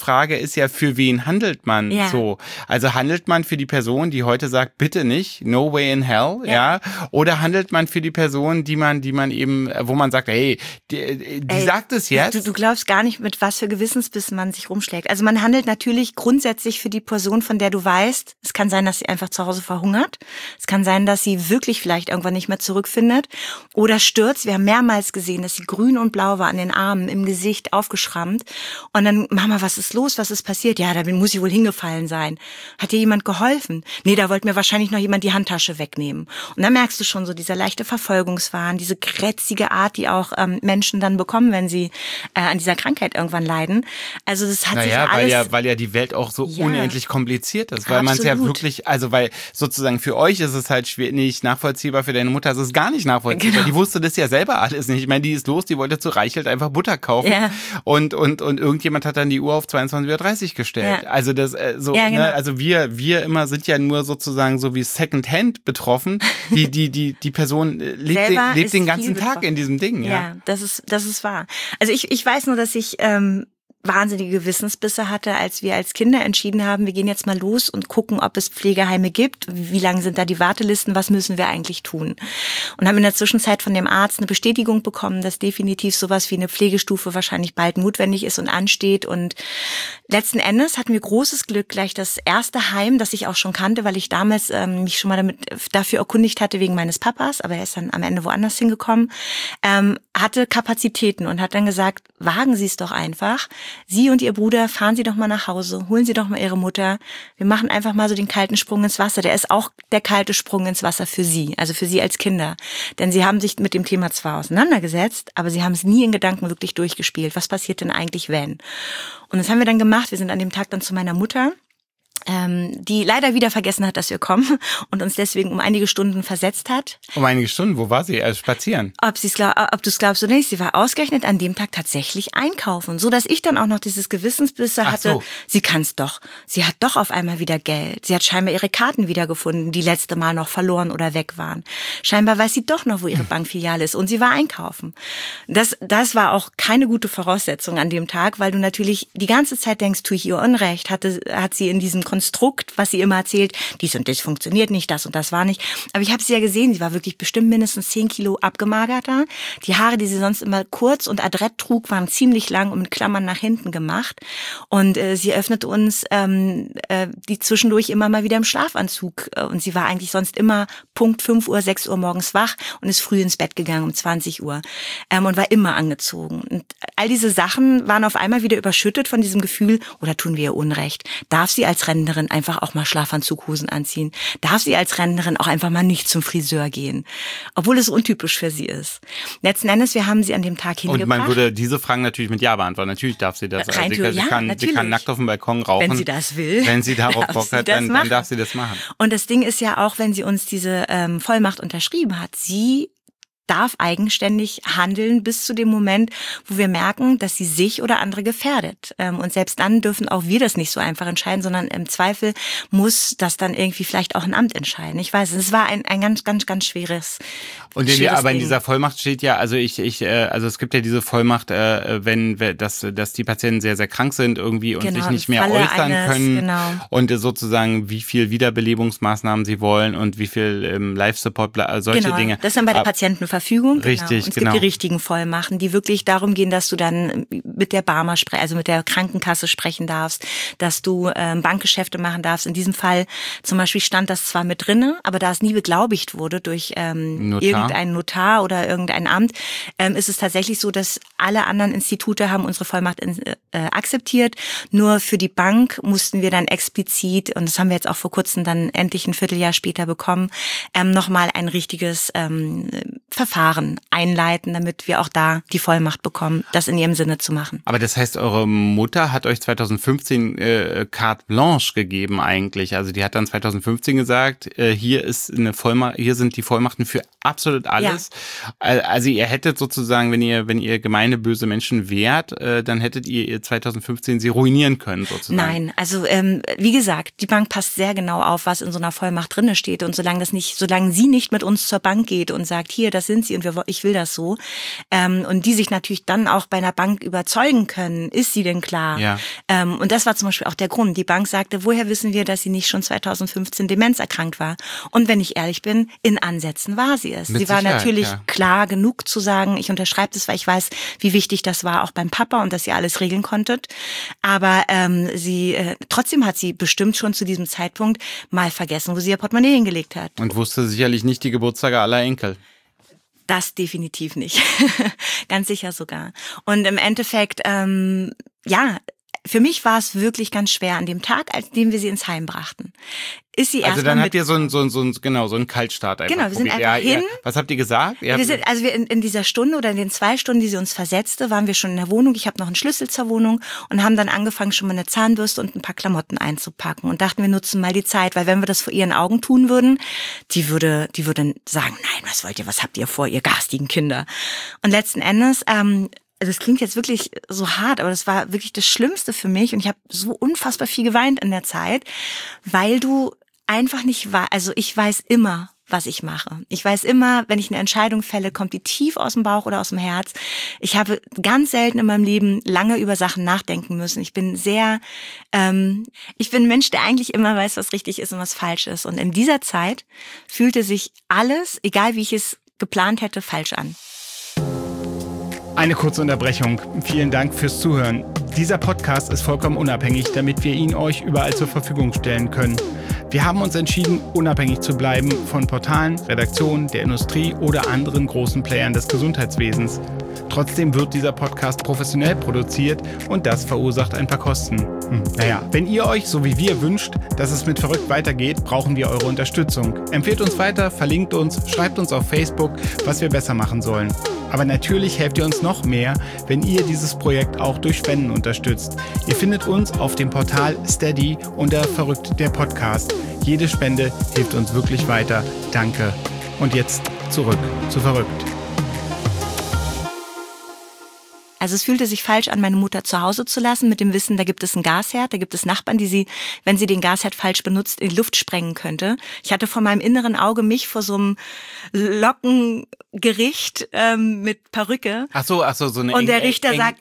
Frage ist ja, für wen handelt man so? Also handelt man für die Person, die heute sagt, bitte nicht, no way in hell, ja? Oder handelt man für die Person, die man eben, wo man sagt, hey, die sagt es jetzt?
Du glaubst gar nicht, mit was für Gewissensbissen man sich rumschlägt. Also man handelt natürlich grundsätzlich für die Person, von der du weißt, es kann sein, dass sie einfach zu Hause verhungert. Es kann sein, dass sie wirklich vielleicht irgendwann nicht mehr zurückfindet oder stürzt. Wir haben mehrmals gesehen, dass sie grün und blau war an den Armen, im Gesicht aufgeschrammt. Und dann, Mama, was ist los? Was ist passiert? Ja, da muss sie wohl hingefallen sein. Hat dir jemand geholfen? Nee, da wollte mir wahrscheinlich noch jemand die Handtasche wegnehmen. Und dann merkst du schon so dieser leichte Verfolgungswahn, diese grätzige Art, die auch Menschen dann bekommen, wenn sie an dieser Krankheit irgendwann leiden. Also das hat sich ja alles...
Weil ja die Welt auch so unendlich kompliziert ist, weil man es ja wirklich, also weil sozusagen für euch ist es halt schwer, nicht nachvollziehbar, für deine Mutter ist es gar nicht nachvollziehbar. Genau. Die wusste das ja selber alles nicht. Ich meine, die ist los, die wollte zu Reichelt einfach Butter kaufen und irgendjemand hat dann die Uhr auf 22:30 Uhr gestellt. Ja. Also das genau. Ne, also wir immer sind ja nur sozusagen so wie Secondhand betroffen. Die Person lebt den ganzen Tag in diesem Ding.
Ja, das ist wahr. Also ich weiß nur, dass ich wahnsinnige Gewissensbisse hatte, als wir als Kinder entschieden haben, wir gehen jetzt mal los und gucken, ob es Pflegeheime gibt, wie lang sind da die Wartelisten, was müssen wir eigentlich tun. Und haben in der Zwischenzeit von dem Arzt eine Bestätigung bekommen, dass definitiv sowas wie eine Pflegestufe wahrscheinlich bald notwendig ist und ansteht. Und letzten Endes hatten wir großes Glück, gleich das erste Heim, das ich auch schon kannte, weil ich damals mich schon mal dafür erkundigt hatte wegen meines Papas, aber er ist dann am Ende woanders hingekommen, hatte Kapazitäten und hat dann gesagt, wagen Sie es doch einfach. Sie und Ihr Bruder, fahren Sie doch mal nach Hause, holen Sie doch mal Ihre Mutter. Wir machen einfach mal so den kalten Sprung ins Wasser. Der ist auch der kalte Sprung ins Wasser für Sie, also für Sie als Kinder. Denn Sie haben sich mit dem Thema zwar auseinandergesetzt, aber Sie haben es nie in Gedanken wirklich durchgespielt. Was passiert denn eigentlich, wenn? Und das haben wir dann gemacht. Wir sind an dem Tag dann zu meiner Mutter, die leider wieder vergessen hat, dass wir kommen und uns deswegen um einige Stunden versetzt hat.
Um einige Stunden? Wo war sie? Also spazieren?
Ob du es glaubst oder nicht, sie war ausgerechnet an dem Tag tatsächlich einkaufen, so dass ich dann auch noch dieses Gewissensbisse hatte. So. Sie kann's doch. Sie hat doch auf einmal wieder Geld. Sie hat scheinbar ihre Karten wiedergefunden, die letzte Mal noch verloren oder weg waren. Scheinbar weiß sie doch noch, wo ihre Bankfiliale ist und sie war einkaufen. Das war auch keine gute Voraussetzung an dem Tag, weil du natürlich die ganze Zeit denkst, tue ich ihr Unrecht, hat sie in diesem Konstrukt, was sie immer erzählt, dies und das funktioniert nicht, das und das war nicht. Aber ich habe sie ja gesehen, sie war wirklich bestimmt mindestens 10 Kilo abgemagerter. Die Haare, die sie sonst immer kurz und adrett trug, waren ziemlich lang und mit Klammern nach hinten gemacht. Und sie öffnete uns die zwischendurch immer mal wieder im Schlafanzug. Und sie war eigentlich sonst immer Punkt 5 Uhr, 6 Uhr morgens wach und ist früh ins Bett gegangen um 20 Uhr und war immer angezogen. Und all diese Sachen waren auf einmal wieder überschüttet von diesem Gefühl, oder tun wir ihr Unrecht? Darf sie als Rentnerin einfach auch mal Schlafanzughosen anziehen? Darf sie als Rentnerin auch einfach mal nicht zum Friseur gehen? Obwohl es untypisch für sie ist. Letzten Endes, wir haben sie an dem Tag hingebracht.
Und man würde diese Fragen natürlich mit Ja beantworten. Natürlich darf sie das.
Sie
kann nackt auf dem Balkon rauchen.
Wenn sie das will.
Wenn sie darauf Bock hat, dann darf sie das machen.
Und das Ding ist ja auch, wenn sie uns diese Vollmacht unterschrieben hat, sie darf eigenständig handeln bis zu dem Moment, wo wir merken, dass sie sich oder andere gefährdet. Und selbst dann dürfen auch wir das nicht so einfach entscheiden, sondern im Zweifel muss das dann irgendwie vielleicht auch ein Amt entscheiden. Ich weiß, es war ein ganz, ganz, ganz schweres
Und aber in dieser Vollmacht steht ja, also also es gibt ja diese Vollmacht, dass die Patienten sehr, sehr krank sind irgendwie und sich nicht mehr äußern können. Genau. Und sozusagen, wie viel Wiederbelebungsmaßnahmen sie wollen und wie viel Life-Support, solche Dinge.
Das ist dann bei der Patientenverfügung.
Richtig,
genau. Und es gibt die richtigen Vollmachten, die wirklich darum gehen, dass du dann mit der Barmer also mit der Krankenkasse sprechen darfst, dass du Bankgeschäfte machen darfst. In diesem Fall zum Beispiel stand das zwar mit drinne, aber da es nie beglaubigt wurde durch irgendeinen Notar oder irgendein Amt, ist es tatsächlich so, dass alle anderen Institute haben unsere Vollmacht akzeptiert. Nur für die Bank mussten wir dann explizit, und das haben wir jetzt auch vor kurzem dann endlich ein Vierteljahr später bekommen, nochmal ein richtiges Verfahren einleiten, damit wir auch da die Vollmacht bekommen, das in ihrem Sinne zu machen.
Aber das heißt, eure Mutter hat euch 2015 carte blanche gegeben eigentlich. Also die hat dann 2015 gesagt, hier ist eine Vollmacht, hier sind die Vollmachten für absolut alles. Ja. Also ihr hättet sozusagen, wenn ihr gemeine, böse Menschen wärt, dann hättet ihr 2015 sie ruinieren können sozusagen.
Nein, also wie gesagt, die Bank passt sehr genau auf, was in so einer Vollmacht drinne steht. Und solange sie nicht mit uns zur Bank geht und sagt, hier, das sind sind sie und ich will das so. Und die sich natürlich dann auch bei einer Bank überzeugen können, ist sie denn klar?
Ja.
Und das war zum Beispiel auch der Grund. Die Bank sagte, woher wissen wir, dass sie nicht schon 2015 demenzerkrankt war? Und wenn ich ehrlich bin, in Ansätzen war sie es. Sie war natürlich klar genug zu sagen, ich unterschreibe das, weil ich weiß, wie wichtig das war, auch beim Papa und dass ihr alles regeln konntet. Aber trotzdem hat sie bestimmt schon zu diesem Zeitpunkt mal vergessen, wo sie ihr Portemonnaie hingelegt hat.
Und wusste sicherlich nicht die Geburtstage aller Enkel.
Das definitiv nicht. Ganz sicher sogar. Und im Endeffekt, für mich war es wirklich ganz schwer an dem Tag, als dem wir sie ins Heim brachten. Ist sie
also dann habt ihr so einen Kaltstart einfach.
Genau, wir sind einfach hin.
Was habt ihr gesagt?
Wir in dieser Stunde oder in den 2 Stunden, die sie uns versetzte, waren wir schon in der Wohnung. Ich habe noch einen Schlüssel zur Wohnung und haben dann angefangen, schon mal eine Zahnbürste und ein paar Klamotten einzupacken und dachten, wir nutzen mal die Zeit, weil wenn wir das vor ihren Augen tun würden, die würde sagen, nein, was habt ihr vor, ihr garstigen Kinder? Und letzten Endes, das klingt jetzt wirklich so hart, aber das war wirklich das Schlimmste für mich und ich habe so unfassbar viel geweint in der Zeit, weil du einfach nicht weißt, also ich weiß immer, was ich mache. Ich weiß immer, wenn ich eine Entscheidung fälle, kommt die tief aus dem Bauch oder aus dem Herz. Ich habe ganz selten in meinem Leben lange über Sachen nachdenken müssen. Ich bin ein Mensch, der eigentlich immer weiß, was richtig ist und was falsch ist. Und in dieser Zeit fühlte sich alles, egal wie ich es geplant hätte, falsch an.
Eine kurze Unterbrechung. Vielen Dank fürs Zuhören. Dieser Podcast ist vollkommen unabhängig, damit wir ihn euch überall zur Verfügung stellen können. Wir haben uns entschieden, unabhängig zu bleiben von Portalen, Redaktionen, der Industrie oder anderen großen Playern des Gesundheitswesens. Trotzdem wird dieser Podcast professionell produziert und das verursacht ein paar Kosten. Wenn ihr euch, so wie wir, wünscht, dass es mit Verrückt weitergeht, brauchen wir eure Unterstützung. Empfehlt uns weiter, verlinkt uns, schreibt uns auf Facebook, was wir besser machen sollen. Aber natürlich helft ihr uns noch mehr, wenn ihr dieses Projekt auch durch Spenden unterstützt. Ihr findet uns auf dem Portal Steady unter Verrückt der Podcast. Jede Spende hilft uns wirklich weiter. Danke. Und jetzt zurück zu Verrückt.
Also es fühlte sich falsch an, meine Mutter zu Hause zu lassen, mit dem Wissen, da gibt es einen Gasherd, da gibt es Nachbarn, die sie, wenn sie den Gasherd falsch benutzt, in die Luft sprengen könnte. Ich hatte vor meinem inneren Auge mich vor so einem Lockengericht mit Perücke.
Ach so eine.
Und der Richter sagt,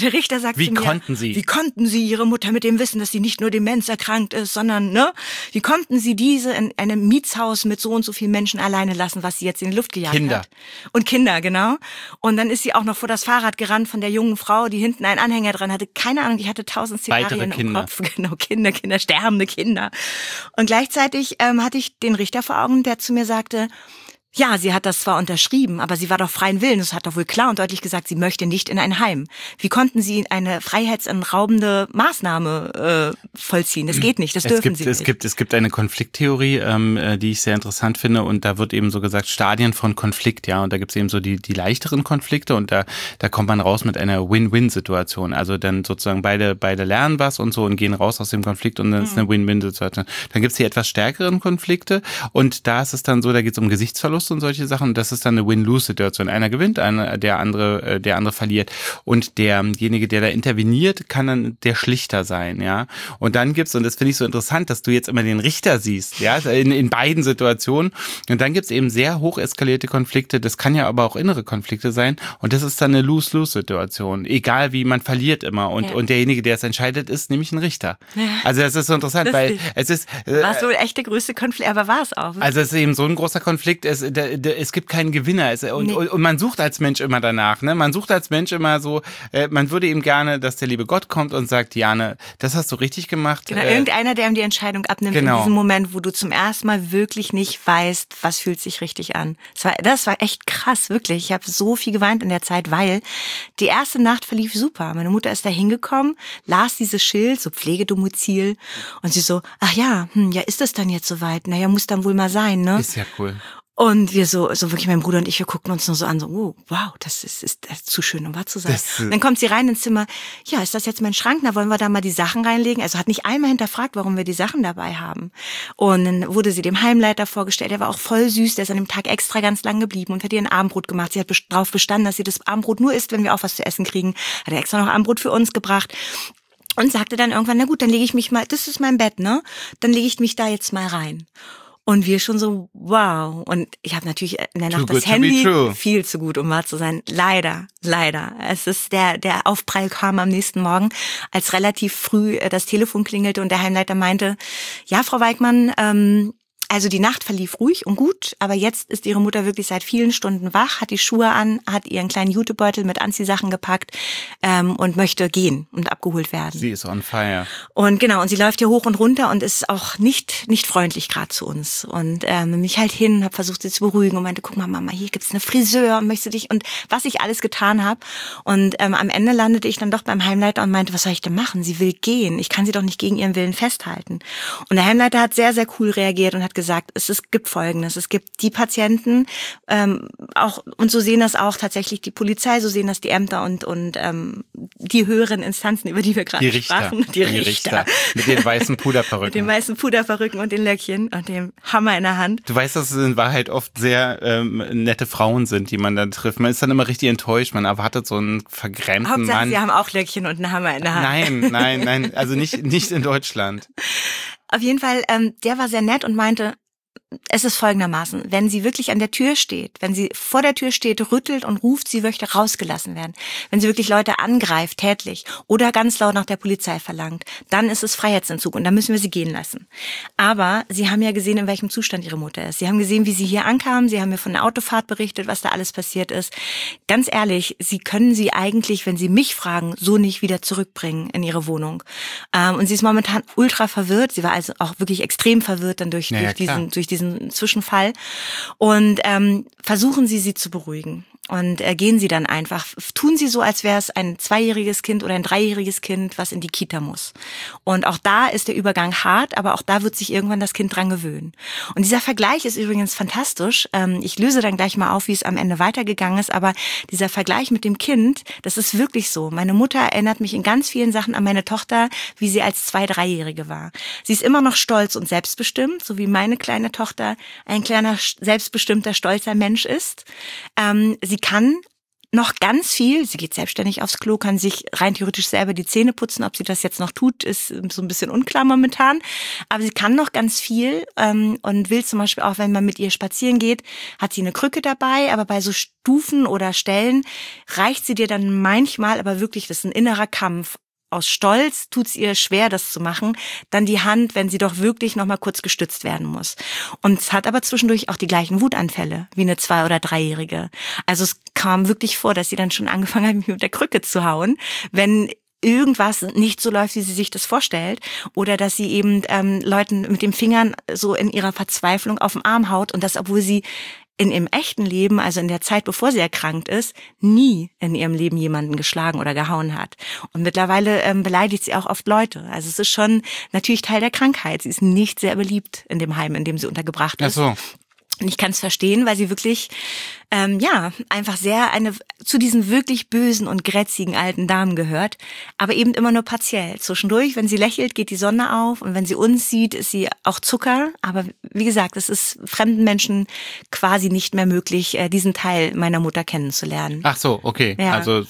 wie
mir,
konnten Sie?
Wie konnten Sie Ihre Mutter mit dem Wissen, dass sie nicht nur Demenz erkrankt ist, sondern wie konnten Sie diese in einem Mietshaus mit so und so vielen Menschen alleine lassen, was sie jetzt in die Luft gejagt hat? Und Kinder, genau. Und dann ist sie auch noch vor das Fahrrad gerannt von der jungen Frau, die hinten einen Anhänger dran hatte. Keine Ahnung, die hatte 1000 Szenarien im Kopf. Genau, Kinder, sterbende Kinder. Und gleichzeitig hatte ich den Richter vor Augen, der zu mir sagte, ja, sie hat das zwar unterschrieben, aber sie war doch freien Willens. Es hat doch wohl klar und deutlich gesagt, sie möchte nicht in ein Heim. Wie konnten Sie eine freiheitsentraubende Maßnahme vollziehen? Das geht nicht, das dürfen Sie nicht.
Es gibt eine Konflikttheorie, die ich sehr interessant finde und da wird eben so gesagt, Stadien von Konflikt, ja, und da gibt es eben so die leichteren Konflikte und da kommt man raus mit einer Win-Win-Situation. Also dann sozusagen beide lernen was und so und gehen raus aus dem Konflikt und dann ist eine Win-Win-Situation. Dann gibt es die etwas stärkeren Konflikte und da ist es dann so, da geht es um Gesichtsverlust und solche Sachen. Das ist dann eine Win-Lose-Situation. Einer gewinnt, der andere verliert. Und derjenige, der da interveniert, kann dann der Schlichter sein, ja. Und dann gibt's, und das finde ich so interessant, dass du jetzt immer den Richter siehst, ja, in beiden Situationen. Und dann gibt's eben sehr hoch eskalierte Konflikte. Das kann ja aber auch innere Konflikte sein. Und das ist dann eine Lose-Lose-Situation. Egal wie, man verliert immer. Und derjenige, der es entscheidet, ist nämlich ein Richter. Ja. Also das ist so interessant, weil es ist...
war so echt der größte Konflikt, aber war es auch.
Also es ist eben so ein großer Konflikt. Es gibt keinen Gewinner und man sucht als Mensch immer danach, ne? Man sucht als Mensch immer so, man würde eben gerne, dass der liebe Gott kommt und sagt, Jane, das hast du richtig gemacht.
Genau, irgendeiner, der ihm die Entscheidung abnimmt in diesem Moment, wo du zum ersten Mal wirklich nicht weißt, was fühlt sich richtig an. Das war echt krass, wirklich. Ich habe so viel geweint in der Zeit, weil die erste Nacht verlief super. Meine Mutter ist da hingekommen, las dieses Schild, so Pflegedomizil und sie so, ach ja, ist das dann jetzt soweit? Naja, muss dann wohl mal sein, ne?
Ist ja cool.
Und wir so wirklich mein Bruder und ich, wir guckten uns nur so an, so, oh, wow, das ist zu schön, um wahr zu sein. Dann kommt sie rein ins Zimmer, ja, ist das jetzt mein Schrank? Na, wollen wir da mal die Sachen reinlegen? Also hat nicht einmal hinterfragt, warum wir die Sachen dabei haben. Und dann wurde sie dem Heimleiter vorgestellt, der war auch voll süß, der ist an dem Tag extra ganz lang geblieben und hat ihr ein Abendbrot gemacht. Sie hat darauf bestanden, dass sie das Abendbrot nur isst, wenn wir auch was zu essen kriegen. Hat er extra noch Abendbrot für uns gebracht. Und sagte dann irgendwann, na gut, dann lege ich mich mal, das ist mein Bett, ne? Dann lege ich mich da jetzt mal rein. Und wir schon so, wow. Und ich habe natürlich in der Nacht das Handy viel zu gut, um wahr zu sein. Leider. Es ist der Aufprall kam am nächsten Morgen, als relativ früh das Telefon klingelte und der Heimleiter meinte, ja, Frau Weigmann, also die Nacht verlief ruhig und gut, aber jetzt ist ihre Mutter wirklich seit vielen Stunden wach, hat die Schuhe an, hat ihren kleinen Jutebeutel mit Anziehsachen gepackt und möchte gehen und abgeholt werden.
Sie ist on fire.
Und genau, und sie läuft hier hoch und runter und ist auch nicht freundlich gerade zu uns. Und mich halt hin, habe versucht, sie zu beruhigen und meinte, guck mal, Mama, hier gibt's eine Friseur, möchtest du dich, und was ich alles getan habe. Und am Ende landete ich dann doch beim Heimleiter und meinte, was soll ich denn machen? Sie will gehen, ich kann sie doch nicht gegen ihren Willen festhalten. Und der Heimleiter hat sehr, sehr cool reagiert und hat gesagt, es gibt Folgendes, es gibt die Patienten, auch, und so sehen das auch tatsächlich die Polizei, so sehen das die Ämter und die höheren Instanzen, über die wir gerade sprachen. Die Richter.
Mit den weißen Puderperücken.
Mit den weißen Puderperücken und den Löckchen und dem Hammer in der Hand.
Du weißt, dass es in Wahrheit oft sehr nette Frauen sind, die man dann trifft. Man ist dann immer richtig enttäuscht, man erwartet so einen vergrämten Mann.
Sie haben auch Löckchen und einen Hammer in der Hand.
Nein, also nicht in Deutschland.
Auf jeden Fall, der war sehr nett und meinte, es ist folgendermaßen, wenn sie wirklich an der Tür steht, wenn sie vor der Tür steht, rüttelt und ruft, sie möchte rausgelassen werden, wenn sie wirklich Leute angreift, tätlich oder ganz laut nach der Polizei verlangt, dann ist es Freiheitsentzug und dann müssen wir sie gehen lassen. Aber Sie haben ja gesehen, in welchem Zustand Ihre Mutter ist. Sie haben gesehen, wie sie hier ankam, Sie haben mir von der Autofahrt berichtet, was da alles passiert ist. Ganz ehrlich, Sie können sie eigentlich, wenn Sie mich fragen, so nicht wieder zurückbringen in Ihre Wohnung. Und sie ist momentan ultra verwirrt, sie war also auch wirklich extrem verwirrt dann durch diesen Zwischenfall und versuchen Sie zu beruhigen und gehen Sie dann einfach, tun Sie so, als wäre es ein 2-jähriges Kind oder ein 3-jähriges Kind, was in die Kita muss. Und auch da ist der Übergang hart, aber auch da wird sich irgendwann das Kind dran gewöhnen. Und dieser Vergleich ist übrigens fantastisch. Ich löse dann gleich mal auf, wie es am Ende weitergegangen ist, aber dieser Vergleich mit dem Kind, das ist wirklich so. Meine Mutter erinnert mich in ganz vielen Sachen an meine Tochter, wie sie als 2-, 3-Jährige war. Sie ist immer noch stolz und selbstbestimmt, so wie meine kleine Tochter ein kleiner, selbstbestimmter, stolzer Mensch ist. Sie kann noch ganz viel, sie geht selbstständig aufs Klo, kann sich rein theoretisch selber die Zähne putzen. Ob sie das jetzt noch tut, ist so ein bisschen unklar momentan. Aber sie kann noch ganz viel und will zum Beispiel auch, wenn man mit ihr spazieren geht, hat sie eine Krücke dabei, aber bei so Stufen oder Stellen reicht sie dir dann manchmal, aber wirklich, das ist ein innerer Kampf. Aus Stolz tut's ihr schwer, das zu machen, dann die Hand, wenn sie doch wirklich noch mal kurz gestützt werden muss. Und es hat aber zwischendurch auch die gleichen Wutanfälle wie eine 2- oder 3-Jährige. Also es kam wirklich vor, dass sie dann schon angefangen hat, mich mit der Krücke zu hauen, wenn irgendwas nicht so läuft, wie sie sich das vorstellt, oder dass sie eben Leuten mit den Fingern so in ihrer Verzweiflung auf den Arm haut und das, obwohl sie in ihrem echten Leben, also in der Zeit, bevor sie erkrankt ist, nie in ihrem Leben jemanden geschlagen oder gehauen hat. Und mittlerweile beleidigt sie auch oft Leute. Also es ist schon natürlich Teil der Krankheit. Sie ist nicht sehr beliebt in dem Heim, in dem sie untergebracht ist.
Ach so.
Und ich kann es verstehen, weil sie wirklich einfach sehr zu diesen wirklich bösen und grätzigen alten Damen gehört, aber eben immer nur partiell. Zwischendurch, wenn sie lächelt, geht die Sonne auf und wenn sie uns sieht, ist sie auch Zucker. Aber wie gesagt, es ist fremden Menschen quasi nicht mehr möglich, diesen Teil meiner Mutter kennenzulernen.
Ach so, okay.
Ja.
Also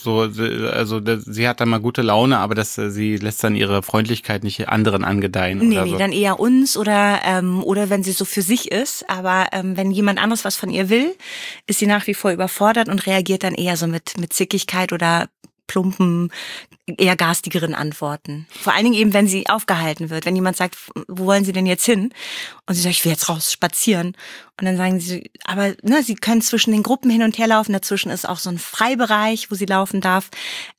sie hat dann mal gute Laune, aber sie lässt dann ihre Freundlichkeit nicht anderen angedeihen.
Nee,
oder so.
dann eher uns oder wenn sie so für sich ist. Aber wenn jemand anderes was von ihr will, ist sie nach wie vor überfordert und reagiert dann eher so mit Zickigkeit oder plumpen, eher garstigeren Antworten. Vor allen Dingen eben, wenn sie aufgehalten wird. Wenn jemand sagt, wo wollen Sie denn jetzt hin? Und sie sagt, ich will jetzt raus spazieren. Und dann sagen sie, aber sie können zwischen den Gruppen hin und her laufen. Dazwischen ist auch so ein Freibereich, wo sie laufen darf.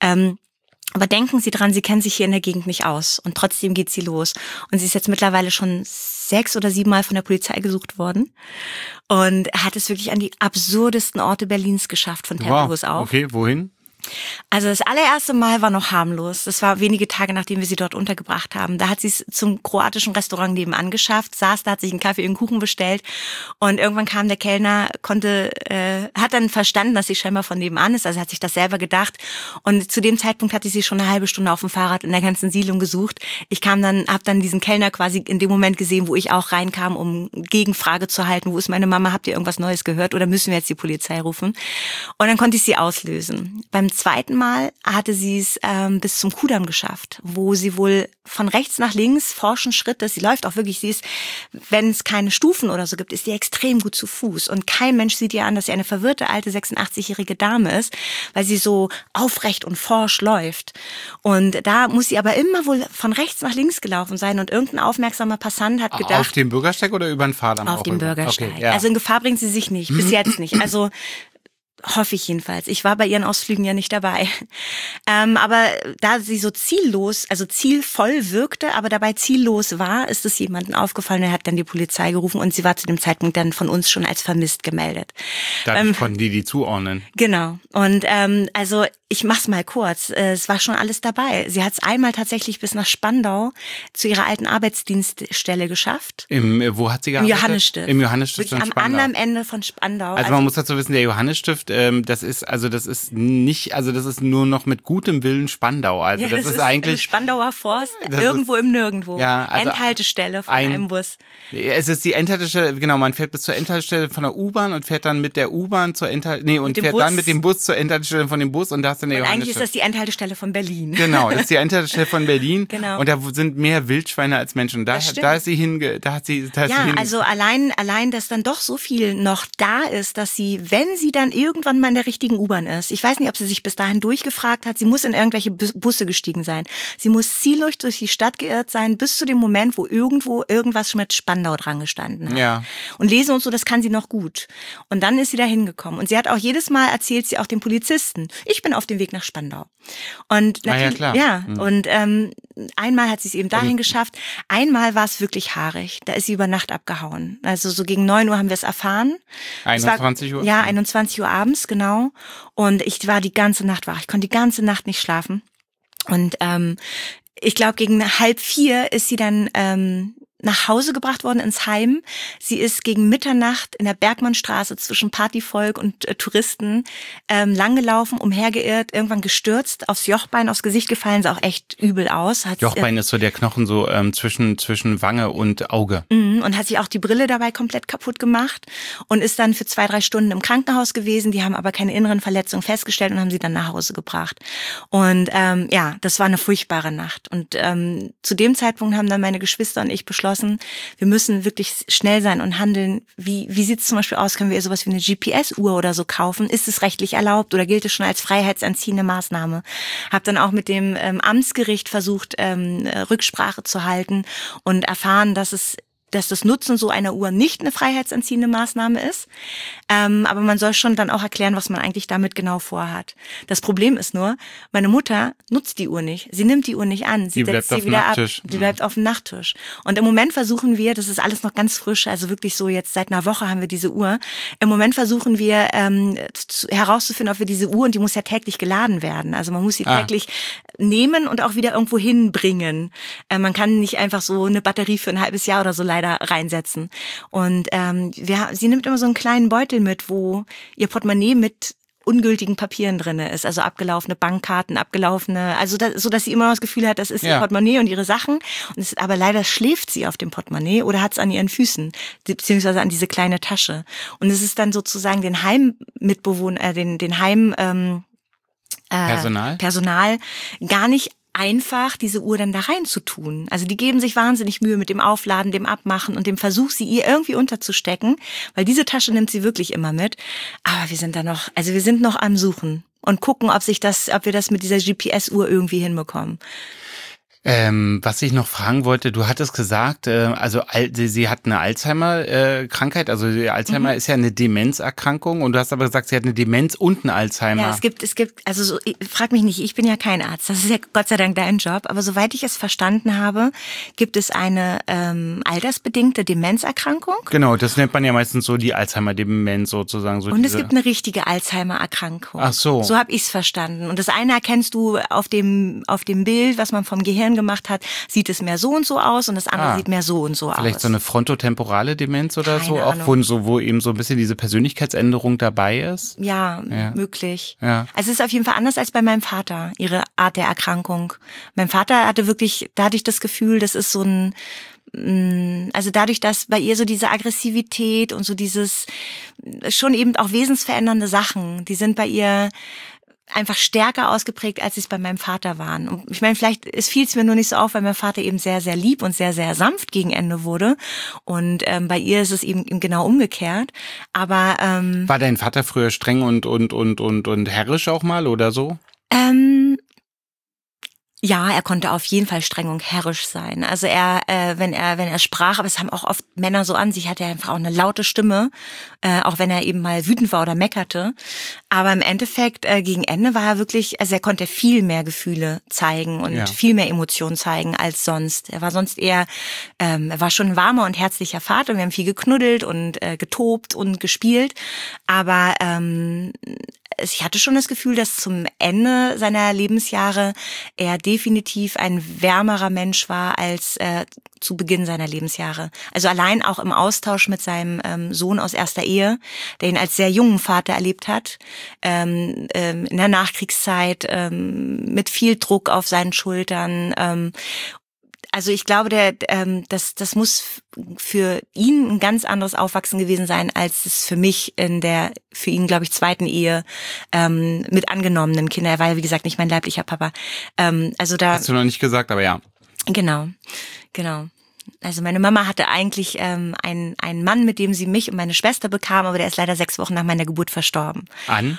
Aber denken Sie dran, sie kennen sich hier in der Gegend nicht aus. Und trotzdem geht sie los. Und sie ist jetzt mittlerweile schon 6 oder 7 Mal von der Polizei gesucht worden. Und hat es wirklich an die absurdesten Orte Berlins geschafft, von Tempelhof auch.
Okay, wohin?
Also das allererste Mal war noch harmlos. Das war wenige Tage, nachdem wir sie dort untergebracht haben. Da hat sie es zum kroatischen Restaurant nebenan geschafft, saß da, hat sich einen Kaffee und einen Kuchen bestellt und irgendwann kam der Kellner, hat dann verstanden, dass sie scheinbar von nebenan ist, also hat sich das selber gedacht und zu dem Zeitpunkt hatte sie schon eine halbe Stunde auf dem Fahrrad in der ganzen Siedlung gesucht. Ich habe dann diesen Kellner quasi in dem Moment gesehen, wo ich auch reinkam, um Gegenfrage zu halten, wo ist meine Mama, habt ihr irgendwas Neues gehört oder müssen wir jetzt die Polizei rufen? Und dann konnte ich sie auslösen. Beim beim zweiten Mal hatte sie es bis zum Kudamm geschafft, wo sie wohl von rechts nach links forschen Schritte, sie läuft auch wirklich, sie ist, wenn es keine Stufen oder so gibt, ist sie extrem gut zu Fuß und kein Mensch sieht ihr an, dass sie eine verwirrte alte 86-jährige Dame ist, weil sie so aufrecht und forsch läuft. Und da muss sie aber immer wohl von rechts nach links gelaufen sein und irgendein aufmerksamer Passant hat gedacht...
Auf dem Bürgersteig oder über den Fahrdamm?
Auf dem Bürgersteig.
Okay, ja.
Also in Gefahr bringt sie sich nicht, bis jetzt nicht. Also hoffe ich jedenfalls. Ich war bei ihren Ausflügen ja nicht dabei. Aber da sie so ziellos, also zielvoll wirkte, aber dabei ziellos war, ist es jemandem aufgefallen, er hat dann die Polizei gerufen und sie war zu dem Zeitpunkt dann von uns schon als vermisst gemeldet.
Dadurch konnten die zuordnen.
Genau. Und also ich mach's mal kurz. Es war schon alles dabei. Sie hat es einmal tatsächlich bis nach Spandau zu ihrer alten Arbeitsdienststelle geschafft.
Wo hat sie gearbeitet?
Im Johannesstift.
Im Johannesstift
wirklich
von
am
Spandau.
anderen Ende von Spandau.
Also man muss dazu wissen, der Johannesstift, das ist nur noch mit gutem Willen Spandau. Also
ja,
das ist eigentlich
Spandauer Forst, irgendwo im Nirgendwo.
Ja, also
Endhaltestelle von einem Bus.
Es ist die Endhaltestelle, genau, man fährt bis zur Endhaltestelle von der U-Bahn und fährt dann mit der U-Bahn zur dann mit dem Bus zur Endhaltestelle von dem Bus und da ist dann der Johannesstift.
Eigentlich ist das die Endhaltestelle von Berlin.
Genau, das ist die Endhaltestelle von Berlin.
Genau.
Und da sind mehr Wildschweine als Menschen. Da ist sie
also allein, dass dann doch so viel noch da ist, dass sie, wenn sie dann irgendwann mal in der richtigen U-Bahn ist, ich weiß nicht, ob sie sich bis dahin durchgefragt hat, sie muss in irgendwelche Busse gestiegen sein. Sie muss ziellos durch die Stadt geirrt sein, bis zu dem Moment, wo irgendwo irgendwas mit Spandau dran gestanden hat.
Ja.
Und lesen und so, das kann sie noch gut. Und dann ist sie da hingekommen. Und sie hat auch jedes Mal erzählt sie auch dem Polizisten, ich bin auf dem Weg nach Spandau. Und natürlich,
klar.
Ja, und einmal hat sie es eben dahin geschafft. Einmal war es wirklich haarig. Da ist sie über Nacht abgehauen. Also so gegen 9 Uhr haben wir es erfahren.
21 Uhr?
Ja, 21 Uhr abends, genau. Und ich war die ganze Nacht wach. Ich konnte die ganze Nacht nicht schlafen. Und ich glaube, gegen 3:30 ist sie dann nach Hause gebracht worden ins Heim. Sie ist gegen Mitternacht in der Bergmannstraße zwischen Partyvolk und Touristen langgelaufen, umhergeirrt, irgendwann gestürzt, aufs Jochbein, aufs Gesicht gefallen, sah auch echt übel aus.
Jochbein ist so der Knochen so zwischen Wange und Auge.
Und hat sich auch die Brille dabei komplett kaputt gemacht und ist dann für 2-3 Stunden im Krankenhaus gewesen. Die haben aber keine inneren Verletzungen festgestellt und haben sie dann nach Hause gebracht. Und das war eine furchtbare Nacht. Und zu dem Zeitpunkt haben dann meine Geschwister und ich beschlossen, wir müssen wirklich schnell sein und handeln. Wie sieht es zum Beispiel aus? Können wir sowas wie eine GPS-Uhr oder so kaufen? Ist es rechtlich erlaubt oder gilt es schon als freiheitsentziehende Maßnahme? Hab dann auch mit dem Amtsgericht versucht, Rücksprache zu halten und erfahren, dass das Nutzen so einer Uhr nicht eine freiheitsentziehende Maßnahme ist. Aber man soll schon dann auch erklären, was man eigentlich damit genau vorhat. Das Problem ist nur, meine Mutter nutzt die Uhr nicht. Sie nimmt die Uhr nicht an. Sie setzt sie wieder ab. Sie bleibt auf dem Nachttisch. Und im Moment versuchen wir, das ist alles noch ganz frisch, also wirklich so jetzt seit einer Woche haben wir diese Uhr. Im Moment versuchen wir herauszufinden, ob wir diese Uhr, und die muss ja täglich geladen werden. Also man muss sie täglich nehmen und auch wieder irgendwo hinbringen. Man kann nicht einfach so eine Batterie für ein halbes Jahr oder so leider reinsetzen. Und sie nimmt immer so einen kleinen Beutel mit, wo ihr Portemonnaie mit ungültigen Papieren drinne ist, also abgelaufene Bankkarten, so dass sie immer noch das Gefühl hat, das ist ihr Portemonnaie und ihre Sachen. Aber leider schläft sie auf dem Portemonnaie oder hat es an ihren Füßen, beziehungsweise an diese kleine Tasche. Und es ist dann sozusagen den Heimmitbewohner, den Heim Personal gar nicht einfach, diese Uhr dann da rein zu tun. Also die geben sich wahnsinnig Mühe mit dem Aufladen, dem Abmachen und dem Versuch, sie ihr irgendwie unterzustecken, weil diese Tasche nimmt sie wirklich immer mit. Aber wir sind noch am Suchen und gucken, ob wir das mit dieser GPS-Uhr irgendwie hinbekommen.
Was ich noch fragen wollte, du hattest gesagt, sie hat eine Alzheimer-Krankheit, also Alzheimer ist ja eine Demenzerkrankung und du hast aber gesagt, sie hat eine Demenz und einen Alzheimer.
Ja, es gibt, frag mich nicht, ich bin ja kein Arzt, das ist ja Gott sei Dank dein Job, aber soweit ich es verstanden habe, gibt es eine altersbedingte Demenzerkrankung.
Genau, das nennt man ja meistens so die Alzheimer-Demenz sozusagen.
Und es gibt eine richtige Alzheimer-Erkrankung.
Ach so.
So habe ich es verstanden. Und das eine erkennst du auf dem Bild, was man vom Gehirn gemacht hat, sieht es mehr so und so aus und das andere sieht mehr so und so aus.
Vielleicht so eine frontotemporale Demenz oder
Keine
so,
Ahnung.
auch wo eben so ein bisschen diese Persönlichkeitsänderung dabei ist?
Ja, möglich.
Ja.
Also es ist auf jeden Fall anders als bei meinem Vater, ihre Art der Erkrankung. Mein Vater hatte wirklich, da hatte ich das Gefühl, das ist so also dadurch, dass bei ihr so diese Aggressivität und so dieses schon eben auch wesensverändernde Sachen, die sind bei ihr einfach stärker ausgeprägt, als sie es bei meinem Vater waren. Und ich meine, vielleicht fiel es mir nur nicht so auf, weil mein Vater eben sehr, sehr lieb und sehr, sehr sanft gegen Ende wurde. Und bei ihr ist es eben genau umgekehrt. Aber
war dein Vater früher streng und herrisch auch mal oder so?
Ja, er konnte auf jeden Fall streng und herrisch sein. Also wenn er sprach, aber es haben auch oft Männer so an sich, hat er einfach auch eine laute Stimme, auch wenn er eben mal wütend war oder meckerte. Aber im Endeffekt, gegen Ende war er wirklich, also er konnte viel mehr Gefühle zeigen und viel mehr Emotionen zeigen als sonst. Er war sonst eher, er war schon ein warmer und herzlicher Vater. Wir haben viel geknuddelt und getobt und gespielt. Aber ich hatte schon das Gefühl, dass zum Ende seiner Lebensjahre er definitiv ein wärmerer Mensch war als zu Beginn seiner Lebensjahre. Also allein auch im Austausch mit seinem Sohn aus erster Ehe, der ihn als sehr jungen Vater erlebt hat, in der Nachkriegszeit, mit viel Druck auf seinen Schultern. Also ich glaube, das muss für ihn ein ganz anderes Aufwachsen gewesen sein, als es für mich in der, für ihn, glaube ich, zweiten Ehe mit angenommenen Kindern. Er war ja, wie gesagt, nicht mein leiblicher Papa. Also da.
Hast du noch nicht gesagt, aber ja.
Genau. Also meine Mama hatte eigentlich einen Mann, mit dem sie mich und meine Schwester bekam, aber der ist leider 6 Wochen nach meiner Geburt verstorben.
An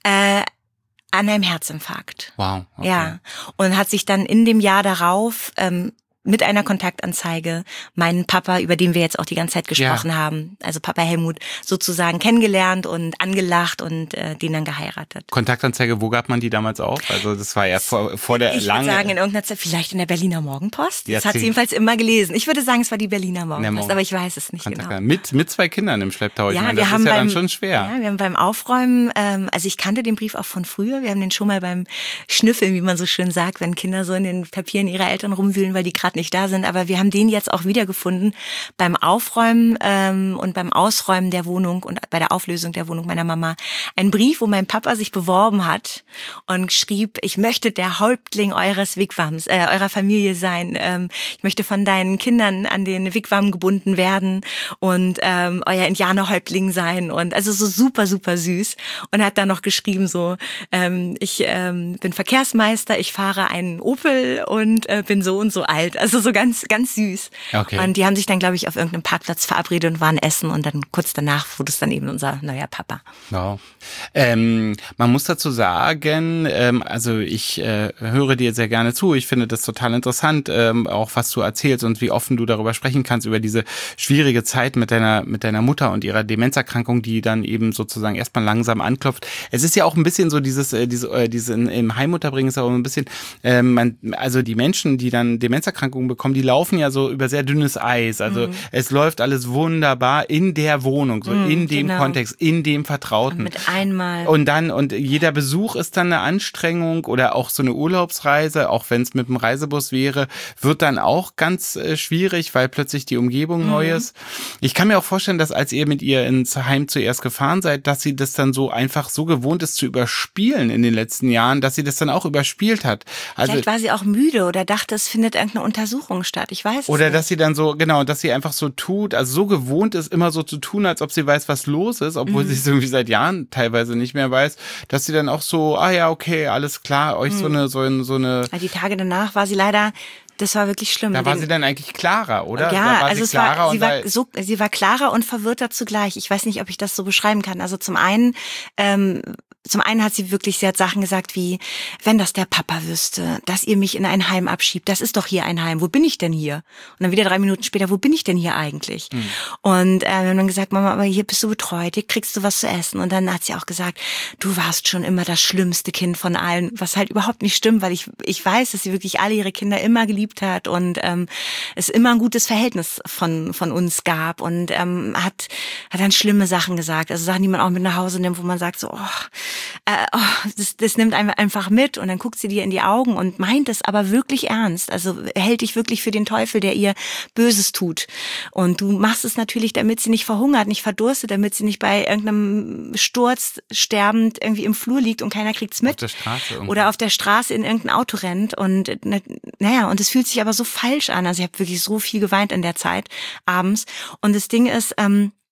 einem Herzinfarkt.
Wow. Okay.
Ja. Und hat sich dann in dem Jahr darauf mit einer Kontaktanzeige meinen Papa, über den wir jetzt auch die ganze Zeit gesprochen haben, also Papa Helmut, sozusagen kennengelernt und angelacht und den dann geheiratet.
Kontaktanzeige, wo gab man die damals auf? Also das war ja vor der
Ich würde sagen, in irgendeiner Zeit, vielleicht in der Berliner Morgenpost. Das hat sie jedenfalls immer gelesen. Ich würde sagen, es war die Berliner Morgenpost, aber ich weiß es nicht genau.
Mit 2 Kindern im Schlepptau. Ich meine, das
ist
ja dann schon schwer.
Ja, wir haben beim Aufräumen, also ich kannte den Brief auch von früher. Wir haben den schon mal beim Schnüffeln, wie man so schön sagt, wenn Kinder so in den Papieren ihrer Eltern rumwühlen, weil die gerade nicht da sind. Aber wir haben den jetzt auch wiedergefunden beim Aufräumen und beim Ausräumen der Wohnung und bei der Auflösung der Wohnung meiner Mama. Ein Brief, wo mein Papa sich beworben hat und schrieb, ich möchte der Häuptling eures Wigwams, eurer Familie sein. Ich möchte von deinen Kindern an den Wigwam gebunden werden und euer Indianerhäuptling sein. Und also so super, super süß. Und er hat dann noch geschrieben so, ich bin Verkehrsmeister, ich fahre einen Opel und bin so und so alt. Also so ganz, ganz süß.
Okay.
Und die haben sich dann, glaube ich, auf irgendeinem Parkplatz verabredet und waren essen und dann kurz danach wurde es dann eben unser neuer Papa.
Wow. Man muss dazu sagen, also ich höre dir sehr gerne zu. Ich finde das total interessant, auch was du erzählst und wie offen du darüber sprechen kannst, über diese schwierige Zeit mit deiner Mutter und ihrer Demenzerkrankung, die dann eben sozusagen erstmal langsam anklopft. Es ist ja auch ein bisschen so diese im Heim unterbringen ist auch ein bisschen, also die Menschen, die dann Demenzerkrankungen bekommen, die laufen ja so über sehr dünnes Eis. Also es läuft alles wunderbar in der Wohnung, so in dem Kontext, in dem Vertrauten.
Und mit einmal.
Und jeder Besuch ist dann eine Anstrengung oder auch so eine Urlaubsreise, auch wenn es mit dem Reisebus wäre, wird dann auch ganz schwierig, weil plötzlich die Umgebung neu ist. Ich kann mir auch vorstellen, dass als ihr mit ihr ins Heim zuerst gefahren seid, dass sie das dann so einfach so gewohnt ist zu überspielen in den letzten Jahren, dass sie das dann auch überspielt hat. Also
vielleicht war sie auch müde oder dachte, es findet irgendeine Untersuchung statt. Ich weiß es
oder
nicht.
dass sie dann so, genau, dass sie einfach so tut, also so gewohnt ist, immer so zu tun, als ob sie weiß, was los ist, obwohl sie es irgendwie seit Jahren teilweise nicht mehr weiß, dass sie dann auch so, ja, okay, alles klar, euch so eine.
Die Tage danach war sie leider, das war wirklich schlimm.
Da war sie dann eigentlich klarer, oder?
Ja,
war
also sie war klarer und verwirrter zugleich. Ich weiß nicht, ob ich das so beschreiben kann. Also zum einen hat sie hat Sachen gesagt wie, wenn das der Papa wüsste, dass ihr mich in ein Heim abschiebt, das ist doch hier ein Heim, wo bin ich denn hier? Und dann wieder 3 Minuten später, wo bin ich denn hier eigentlich? Und wir haben dann gesagt, Mama, aber hier bist du betreut, hier kriegst du was zu essen. Und dann hat sie auch gesagt, du warst schon immer das schlimmste Kind von allen, was halt überhaupt nicht stimmt, weil ich weiß, dass sie wirklich alle ihre Kinder immer geliebt hat und es immer ein gutes Verhältnis von uns gab und hat dann schlimme Sachen gesagt, also Sachen, die man auch mit nach Hause nimmt, wo man sagt so, das nimmt einem einfach mit und dann guckt sie dir in die Augen und meint es aber wirklich ernst, also hält dich wirklich für den Teufel, der ihr Böses tut und du machst es natürlich, damit sie nicht verhungert, nicht verdurstet, damit sie nicht bei irgendeinem Sturz sterbend irgendwie im Flur liegt und keiner kriegt's mit.
Auf der Straße irgendwie.
Oder auf der Straße in irgendein Auto rennt und und es fühlt sich aber so falsch an, also ich habe wirklich so viel geweint in der Zeit abends und das Ding ist,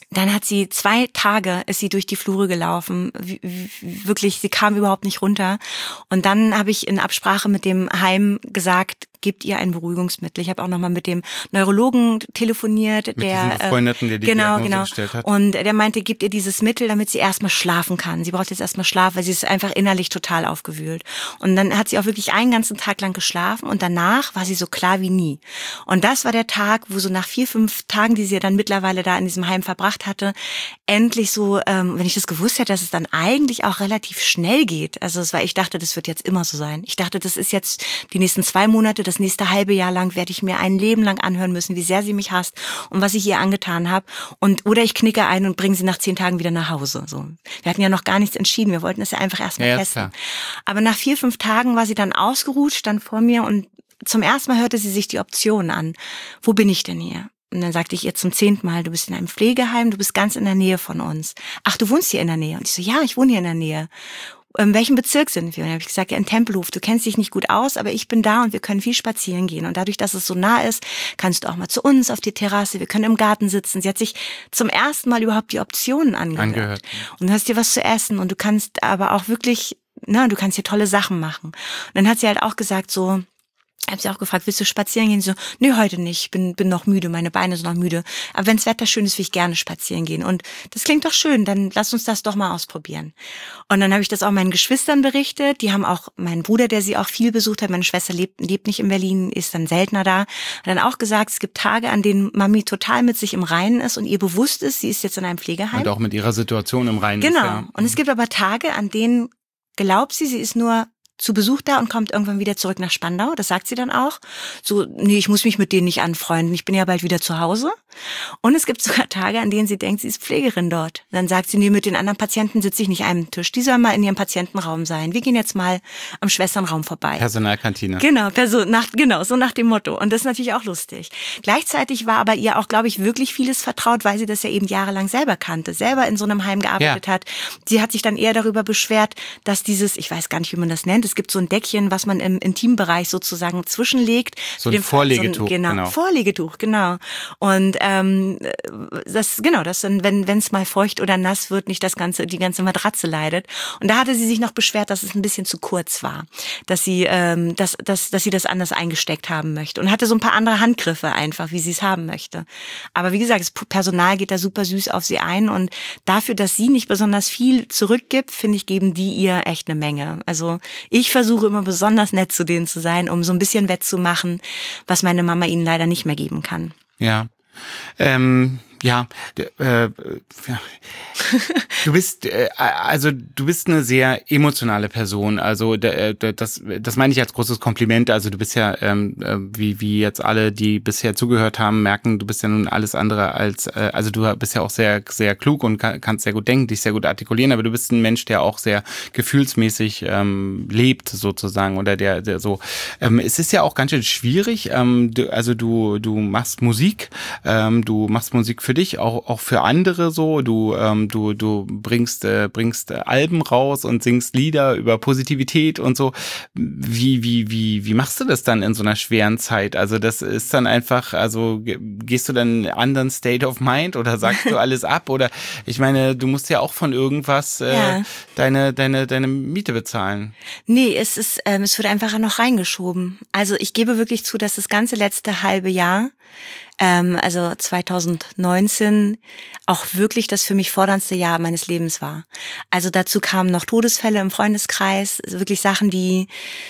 Dann hat sie 2 Tage, ist sie durch die Flure gelaufen. Wirklich, sie kam überhaupt nicht runter. Und dann habe ich in Absprache mit dem Heim gesagt, gebt ihr ein Beruhigungsmittel. Ich habe auch nochmal mit dem Neurologen telefoniert,
mit der Befreundeten, der die Diagnose gestellt hat.
Und der meinte, gebt ihr dieses Mittel, damit sie erstmal schlafen kann. Sie braucht jetzt erstmal Schlaf, weil sie ist einfach innerlich total aufgewühlt. Und dann hat sie auch wirklich einen ganzen Tag lang geschlafen und danach war sie so klar wie nie. Und das war der Tag, wo so nach 4, 5 Tagen, die sie dann mittlerweile da in diesem Heim verbracht hatte, endlich so, wenn ich das gewusst hätte, dass es dann eigentlich auch relativ schnell geht. Also ich dachte, das wird jetzt immer so sein. Ich dachte, das ist jetzt die nächsten 2 Monate, das nächste halbe Jahr lang werde ich mir ein Leben lang anhören müssen, wie sehr sie mich hasst und was ich ihr angetan habe. Oder ich knicke ein und bringe sie nach 10 Tagen wieder nach Hause. So. Wir hatten ja noch gar nichts entschieden. Wir wollten es ja einfach erstmal testen. Aber nach 4, 5 Tagen war sie dann ausgeruht, stand vor mir und zum ersten Mal hörte sie sich die Option an. Wo bin ich denn hier? Und dann sagte ich ihr zum 10. Mal, du bist in einem Pflegeheim, du bist ganz in der Nähe von uns. Ach, du wohnst hier in der Nähe? Und ich so, ja, ich wohne hier in der Nähe. In welchem Bezirk sind wir? Und dann habe ich gesagt, ja, in Tempelhof. Du kennst dich nicht gut aus, aber ich bin da und wir können viel spazieren gehen. Und dadurch, dass es so nah ist, kannst du auch mal zu uns auf die Terrasse. Wir können im Garten sitzen. Sie hat sich zum ersten Mal überhaupt die Optionen angehört. Und du hast dir was zu essen und du kannst aber auch wirklich, du kannst hier tolle Sachen machen. Und dann hat sie halt auch gesagt so, ich habe sie auch gefragt, willst du spazieren gehen? So, nö, heute nicht, bin noch müde, meine Beine sind noch müde. Aber wenns Wetter schön ist, will ich gerne spazieren gehen. Und das klingt doch schön, dann lass uns das doch mal ausprobieren. Und dann habe ich das auch meinen Geschwistern berichtet. Die haben auch, mein Bruder, der sie auch viel besucht hat, meine Schwester lebt nicht in Berlin, ist dann seltener da, hat dann auch gesagt, es gibt Tage, an denen Mami total mit sich im Reinen ist und ihr bewusst ist, sie ist jetzt in einem Pflegeheim.
Und auch mit ihrer Situation im Reinen ist.
Genau. Und es gibt aber Tage, an denen glaubt sie ist nur zu Besuch da und kommt irgendwann wieder zurück nach Spandau. Das sagt sie dann auch. So, nee, ich muss mich mit denen nicht anfreunden. Ich bin ja bald wieder zu Hause. Und es gibt sogar Tage, an denen sie denkt, sie ist Pflegerin dort. Dann sagt sie, nee, mit den anderen Patienten sitze ich nicht an einem Tisch. Die sollen mal in ihrem Patientenraum sein. Wir gehen jetzt mal am Schwesternraum vorbei.
Personalkantine.
Genau, so nach dem Motto. Und das ist natürlich auch lustig. Gleichzeitig war aber ihr auch, glaube ich, wirklich vieles vertraut, weil sie das ja eben jahrelang selber kannte, selber in so einem Heim gearbeitet hat. Sie hat sich dann eher darüber beschwert, dass dieses, ich weiß gar nicht, wie man das nennt, es gibt so ein Deckchen, was man im Intimbereich sozusagen zwischenlegt.
So ein Vorlegetuch,
genau. Vorlegetuch, genau. Und das dann, wenn es mal feucht oder nass wird, nicht die ganze Matratze leidet. Und da hatte sie sich noch beschwert, dass es ein bisschen zu kurz war, dass sie das anders eingesteckt haben möchte und hatte so ein paar andere Handgriffe einfach, wie sie es haben möchte. Aber wie gesagt, das Personal geht da super süß auf sie ein und dafür, dass sie nicht besonders viel zurückgibt, finde ich, geben die ihr echt eine Menge. Also ich versuche immer besonders nett zu denen zu sein, um so ein bisschen wettzumachen, was meine Mama ihnen leider nicht mehr geben kann.
Ja. Du bist eine sehr emotionale Person. Also das meine ich als großes Kompliment. Also du bist ja, wie jetzt alle, die bisher zugehört haben, merken, du bist ja nun alles andere als, also du bist ja auch sehr, sehr klug und kannst sehr gut denken, dich sehr gut artikulieren, aber du bist ein Mensch, der auch sehr gefühlsmäßig lebt sozusagen oder der so. Es ist ja auch ganz schön schwierig. Du machst Musik, du machst Musik für dich, auch für andere so. Du bringst Alben raus und singst Lieder über Positivität und so. Wie machst du das dann in so einer schweren Zeit? Also das ist dann einfach, also gehst du dann in einen anderen State of Mind oder sagst du alles ab? Oder ich meine, du musst ja auch von irgendwas deine Miete bezahlen.
Nee, es wird einfach noch reingeschoben. Also ich gebe wirklich zu, dass das ganze letzte halbe Jahr, also 2019, auch wirklich das für mich forderndste Jahr meines Lebens war. Also dazu kamen noch Todesfälle im Freundeskreis, also wirklich Sachen, die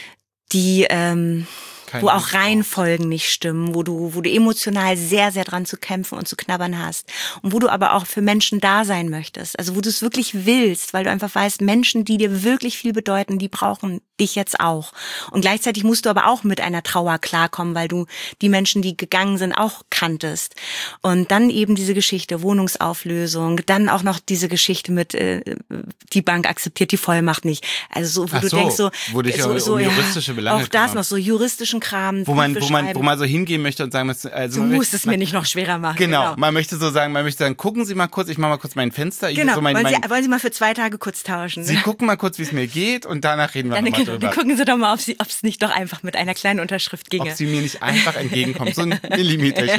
wo auch Reihenfolgen nicht stimmen, wo du emotional sehr, sehr dran zu kämpfen und zu knabbern hast und wo du aber auch für Menschen da sein möchtest, also wo du es wirklich willst, weil du einfach weißt, Menschen, die dir wirklich viel bedeuten, die brauchen dich jetzt auch. Und gleichzeitig musst du aber auch mit einer Trauer klarkommen, weil du die Menschen, die gegangen sind, auch kanntest. Und dann eben diese Geschichte, Wohnungsauflösung, dann auch noch diese Geschichte mit, die Bank akzeptiert die Vollmacht nicht. Also so, wo du denkst so,
juristische Belange
auch das noch so juristischen Kram,
wo man so hingehen möchte und sagen, also
du musst es mir nicht noch schwerer machen.
Genau. Man möchte sagen, gucken Sie mal kurz, ich mache mal kurz mein Fenster.
Genau. Wollen Sie mal für 2 Tage kurz tauschen?
Sie gucken mal kurz, wie es mir geht und danach reden wir nochmal drüber.
Gucken Sie doch mal, ob es nicht doch einfach mit einer kleinen Unterschrift ginge.
Ob Sie mir nicht einfach entgegenkommen, so ein Millimeterchen.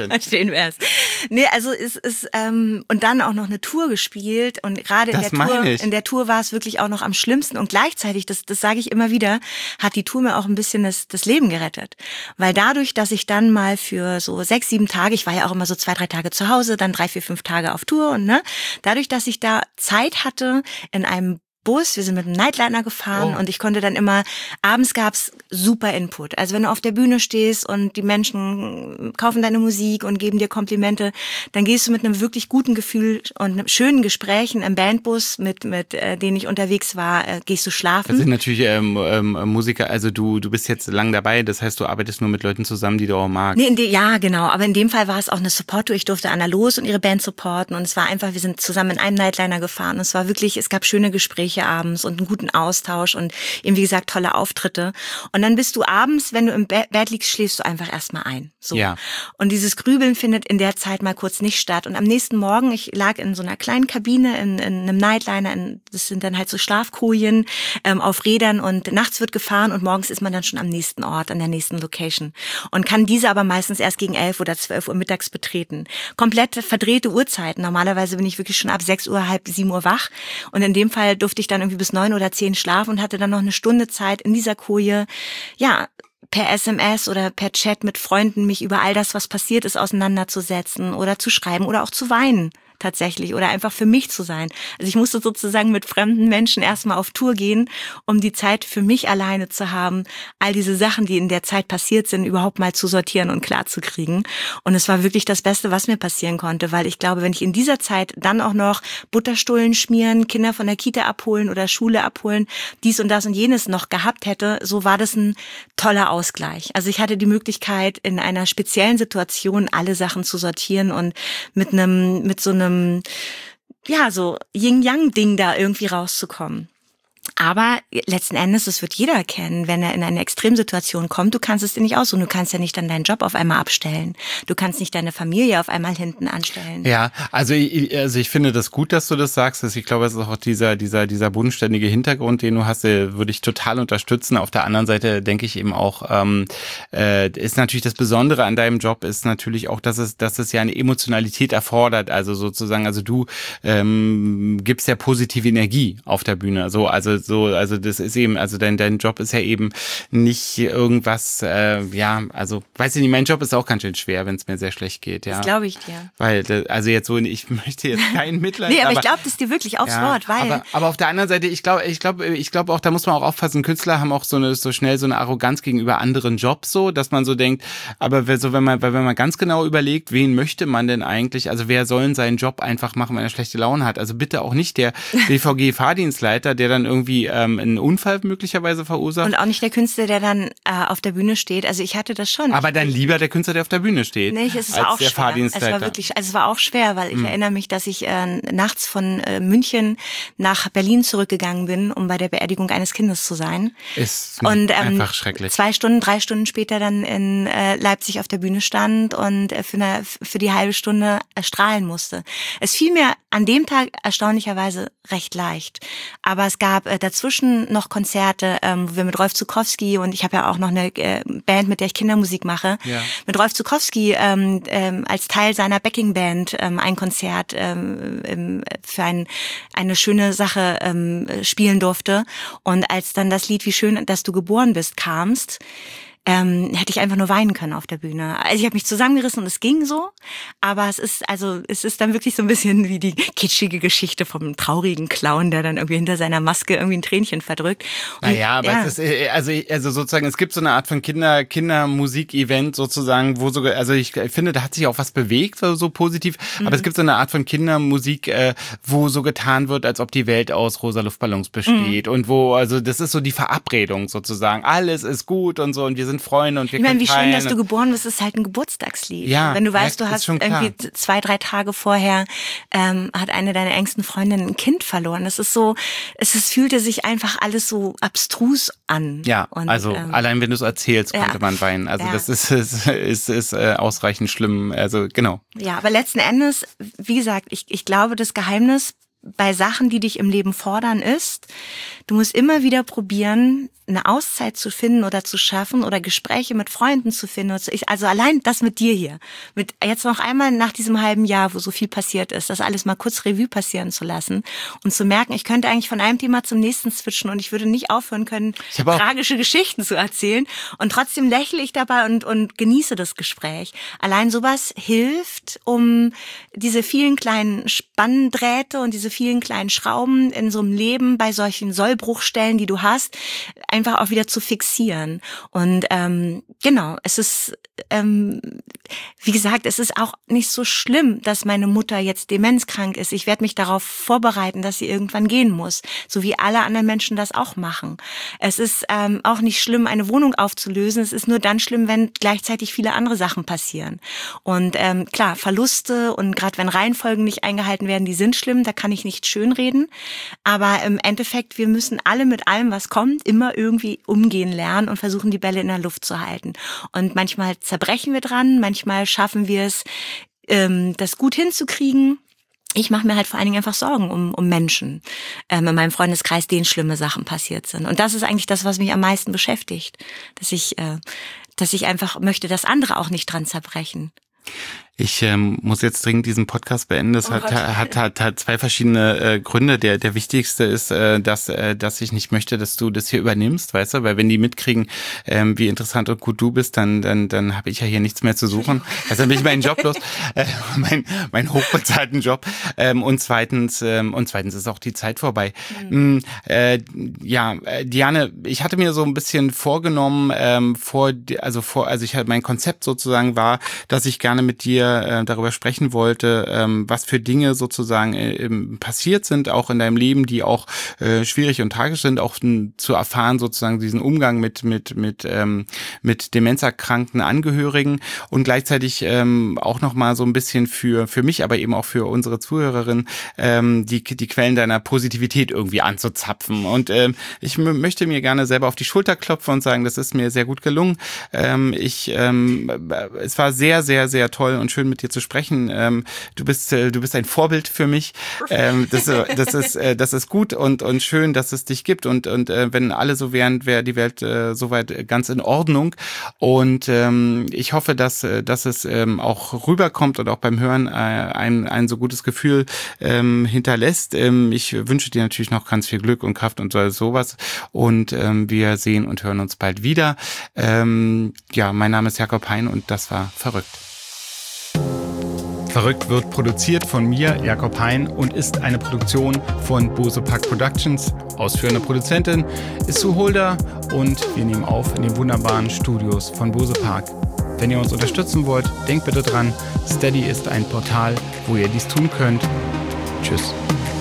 schön.
Schön wär's. Nee, also es ist und dann auch noch eine Tour gespielt und gerade in der Tour war es wirklich auch noch am schlimmsten und gleichzeitig, das sage ich immer wieder, hat die Tour mir auch ein bisschen das Leben gerettet. Weil dadurch, dass ich dann mal für so 6, 7 Tage, ich war ja auch immer so 2, 3 Tage zu Hause, dann 3, 4, 5 Tage auf Tour und dadurch, dass ich da Zeit hatte in einem Bus, wir sind mit einem Nightliner gefahren und ich konnte dann immer, abends gab's super Input. Also wenn du auf der Bühne stehst und die Menschen kaufen deine Musik und geben dir Komplimente, dann gehst du mit einem wirklich guten Gefühl und einem schönen Gesprächen im Bandbus, mit denen ich unterwegs war, gehst du schlafen.
Das sind natürlich Musiker, also du bist jetzt lang dabei, das heißt, du arbeitest nur mit Leuten zusammen, die du auch magst.
Nee, ja, genau, aber in dem Fall war es auch eine Support-Tour. Ich durfte Anna Los und ihre Band supporten und es war einfach, wir sind zusammen in einem Nightliner gefahren und es war wirklich, es gab schöne Gespräche abends und einen guten Austausch und eben, wie gesagt, tolle Auftritte. Und dann bist du abends, wenn du im Bett liegst, schläfst du einfach erstmal ein. So. Ja. Und dieses Grübeln findet in der Zeit mal kurz nicht statt. Und am nächsten Morgen, ich lag in so einer kleinen Kabine, in einem Nightliner, das sind dann halt so Schlafkojen auf Rädern und nachts wird gefahren und morgens ist man dann schon am nächsten Ort, an der nächsten Location. Und kann diese aber meistens erst gegen 11 oder 12 Uhr mittags betreten. Komplett verdrehte Uhrzeiten. Normalerweise bin ich wirklich schon ab 6 Uhr, halb 7 Uhr wach. Und in dem Fall durfte ich dann irgendwie bis 9 oder 10 schlafen und hatte dann noch eine Stunde Zeit in dieser Koje, ja, per SMS oder per Chat mit Freunden mich über all das, was passiert ist, auseinanderzusetzen oder zu schreiben oder auch zu weinen. Tatsächlich oder einfach für mich zu sein. Also ich musste sozusagen mit fremden Menschen erstmal auf Tour gehen, um die Zeit für mich alleine zu haben, all diese Sachen, die in der Zeit passiert sind, überhaupt mal zu sortieren und klar zu kriegen. Und es war wirklich das Beste, was mir passieren konnte, weil ich glaube, wenn ich in dieser Zeit dann auch noch Butterstullen schmieren, Kinder von der Kita abholen oder Schule abholen, dies und das und jenes noch gehabt hätte, so war das ein toller Ausgleich. Also ich hatte die Möglichkeit, in einer speziellen Situation alle Sachen zu sortieren und mit so einem so Yin-Yang-Ding da irgendwie rauszukommen. Aber letzten Endes, das wird jeder kennen, wenn er in eine Extremsituation kommt, du kannst es dir nicht aussuchen, du kannst ja nicht dann deinen Job auf einmal abstellen, du kannst nicht deine Familie auf einmal hinten anstellen.
Ja, also ich finde das gut, dass du das sagst, ich glaube, es ist auch dieser bodenständige Hintergrund, den du hast, würde ich total unterstützen. Auf der anderen Seite denke ich eben auch, ist natürlich das Besondere an deinem Job ist natürlich auch, dass es ja eine Emotionalität erfordert, also sozusagen, also du gibst ja positive Energie auf der Bühne, also das ist eben, also dein Job ist ja eben nicht irgendwas, also weiß ich nicht, mein Job ist auch ganz schön schwer, wenn es mir sehr schlecht geht, ja.
Das glaube ich dir.
Weil, also jetzt so, ich möchte jetzt kein Mitleid.
Nee, aber ich glaube das dir wirklich aufs Wort, weil.
Aber auf der anderen Seite, ich glaube auch, da muss man auch aufpassen, Künstler haben auch so schnell so eine Arroganz gegenüber anderen Jobs so, dass man so denkt, aber wenn man ganz genau überlegt, wen möchte man denn eigentlich, also wer soll seinen Job einfach machen, wenn er schlechte Laune hat? Also bitte auch nicht der BVG-Fahrdienstleiter, der dann irgendwie einen Unfall möglicherweise verursacht.
Und auch nicht der Künstler, der dann auf der Bühne steht. Also ich hatte das schon.
Aber dann lieber der Künstler, der auf der Bühne steht.
Nee, es war auch schwer. Es war auch schwer, weil ich erinnere mich, dass ich nachts von München nach Berlin zurückgegangen bin, um bei der Beerdigung eines Kindes zu sein.
Ist einfach schrecklich.
2 Stunden, 3 Stunden später dann in Leipzig auf der Bühne stand und für die halbe Stunde strahlen musste. Es fiel mir an dem Tag erstaunlicherweise recht leicht. Aber es gab dazwischen noch Konzerte, wo wir mit Rolf Zuckowski, und ich habe ja auch noch eine Band, mit der ich Kindermusik mache, mit Rolf Zuckowski als Teil seiner Backingband ein Konzert für eine schöne Sache spielen durfte. Und als dann das Lied "Wie schön, dass du geboren bist" kamst, hätte ich einfach nur weinen können auf der Bühne. Also ich habe mich zusammengerissen und es ging so, aber es ist dann wirklich so ein bisschen wie die kitschige Geschichte vom traurigen Clown, der dann irgendwie hinter seiner Maske irgendwie ein Tränchen verdrückt. Und,
naja, aber es ist, also sozusagen, es gibt so eine Art von Kindermusik-Event sozusagen, wo sogar, also ich finde, da hat sich auch was bewegt, so positiv, aber es gibt so eine Art von Kindermusik, wo so getan wird, als ob die Welt aus rosa Luftballons besteht und wo, also das ist so die Verabredung sozusagen, alles ist gut und so und wir sind Freunde und wir können
wie schön, dass du geboren bist, ist halt ein Geburtstagslied.
Ja,
wenn du weißt, du hast irgendwie 2, 3 Tage vorher hat eine deiner engsten Freundinnen ein Kind verloren. Das ist so, fühlte sich einfach alles so abstrus an.
Ja, und, also allein wenn du es erzählst, konnte man weinen. Also das ist ausreichend schlimm. Also genau.
Ja, aber letzten Endes, wie gesagt, ich glaube, das Geheimnis bei Sachen, die dich im Leben fordern, ist, du musst immer wieder probieren, eine Auszeit zu finden oder zu schaffen oder Gespräche mit Freunden zu finden. Also allein das mit dir hier, mit jetzt noch einmal nach diesem halben Jahr, wo so viel passiert ist, das alles mal kurz Revue passieren zu lassen und zu merken, ich könnte eigentlich von einem Thema zum nächsten switchen und ich würde nicht aufhören können, tragische Geschichten zu erzählen und trotzdem lächle ich dabei und genieße das Gespräch. Allein sowas hilft, um diese vielen kleinen Spanndrähte und diese vielen kleinen Schrauben in so einem Leben bei solchen Sollbruchstellen, die du hast, einfach auch wieder zu fixieren. Und genau, es ist, wie gesagt, es ist auch nicht so schlimm, dass meine Mutter jetzt demenzkrank ist. Ich werde mich darauf vorbereiten, dass sie irgendwann gehen muss, so wie alle anderen Menschen das auch machen. Es ist auch nicht schlimm, eine Wohnung aufzulösen. Es ist nur dann schlimm, wenn gleichzeitig viele andere Sachen passieren. Und klar, Verluste und gerade wenn Reihenfolgen nicht eingehalten werden, die sind schlimm, da kann ich nicht schönreden. Aber im Endeffekt, wir müssen alle mit allem, was kommt, immer irgendwie umgehen lernen und versuchen, die Bälle in der Luft zu halten. Und manchmal zerbrechen wir dran, manchmal schaffen wir es, das gut hinzukriegen. Ich mache mir halt vor allen Dingen einfach Sorgen um Menschen in meinem Freundeskreis, denen schlimme Sachen passiert sind. Und das ist eigentlich das, was mich am meisten beschäftigt, dass ich einfach möchte, dass andere auch nicht dran zerbrechen.
Ich muss jetzt dringend diesen Podcast beenden. Das hat zwei verschiedene Gründe. Der wichtigste ist, dass ich nicht möchte, dass du das hier übernimmst, weißt du? Weil wenn die mitkriegen, wie interessant und gut du bist, dann habe ich ja hier nichts mehr zu suchen. Also dann bin ich meinen Job los, meinen hochbezahlten Job. Und zweitens ist auch die Zeit vorbei. Diane, ich hatte mir so ein bisschen vorgenommen, mein Konzept sozusagen war, dass ich gerne mit dir darüber sprechen wollte, was für Dinge sozusagen passiert sind, auch in deinem Leben, die auch schwierig und tragisch sind, auch zu erfahren sozusagen diesen Umgang mit demenzerkrankten Angehörigen und gleichzeitig auch nochmal so ein bisschen für mich, aber eben auch für unsere Zuhörerinnen, die Quellen deiner Positivität irgendwie anzuzapfen. Und ich möchte mir gerne selber auf die Schulter klopfen und sagen, das ist mir sehr gut gelungen. Es war sehr, sehr, sehr toll und schön mit dir zu sprechen. Du bist ein Vorbild für mich. Das ist gut und schön, dass es dich gibt und wenn alle so wären, wäre die Welt soweit ganz in Ordnung. Und ich hoffe, dass es auch rüberkommt und auch beim Hören ein so gutes Gefühl hinterlässt. Ich wünsche dir natürlich noch ganz viel Glück und Kraft und sowas. Und wir sehen und hören uns bald wieder. Mein Name ist Jakob Hein und das war Verrückt.
Verrückt wird produziert von mir, Jakob Hein, und ist eine Produktion von Bose Park Productions. Ausführende Produzentin ist Sue Holder und wir nehmen auf in den wunderbaren Studios von Bose Park. Wenn ihr uns unterstützen wollt, denkt bitte dran, Steady ist ein Portal, wo ihr dies tun könnt. Tschüss.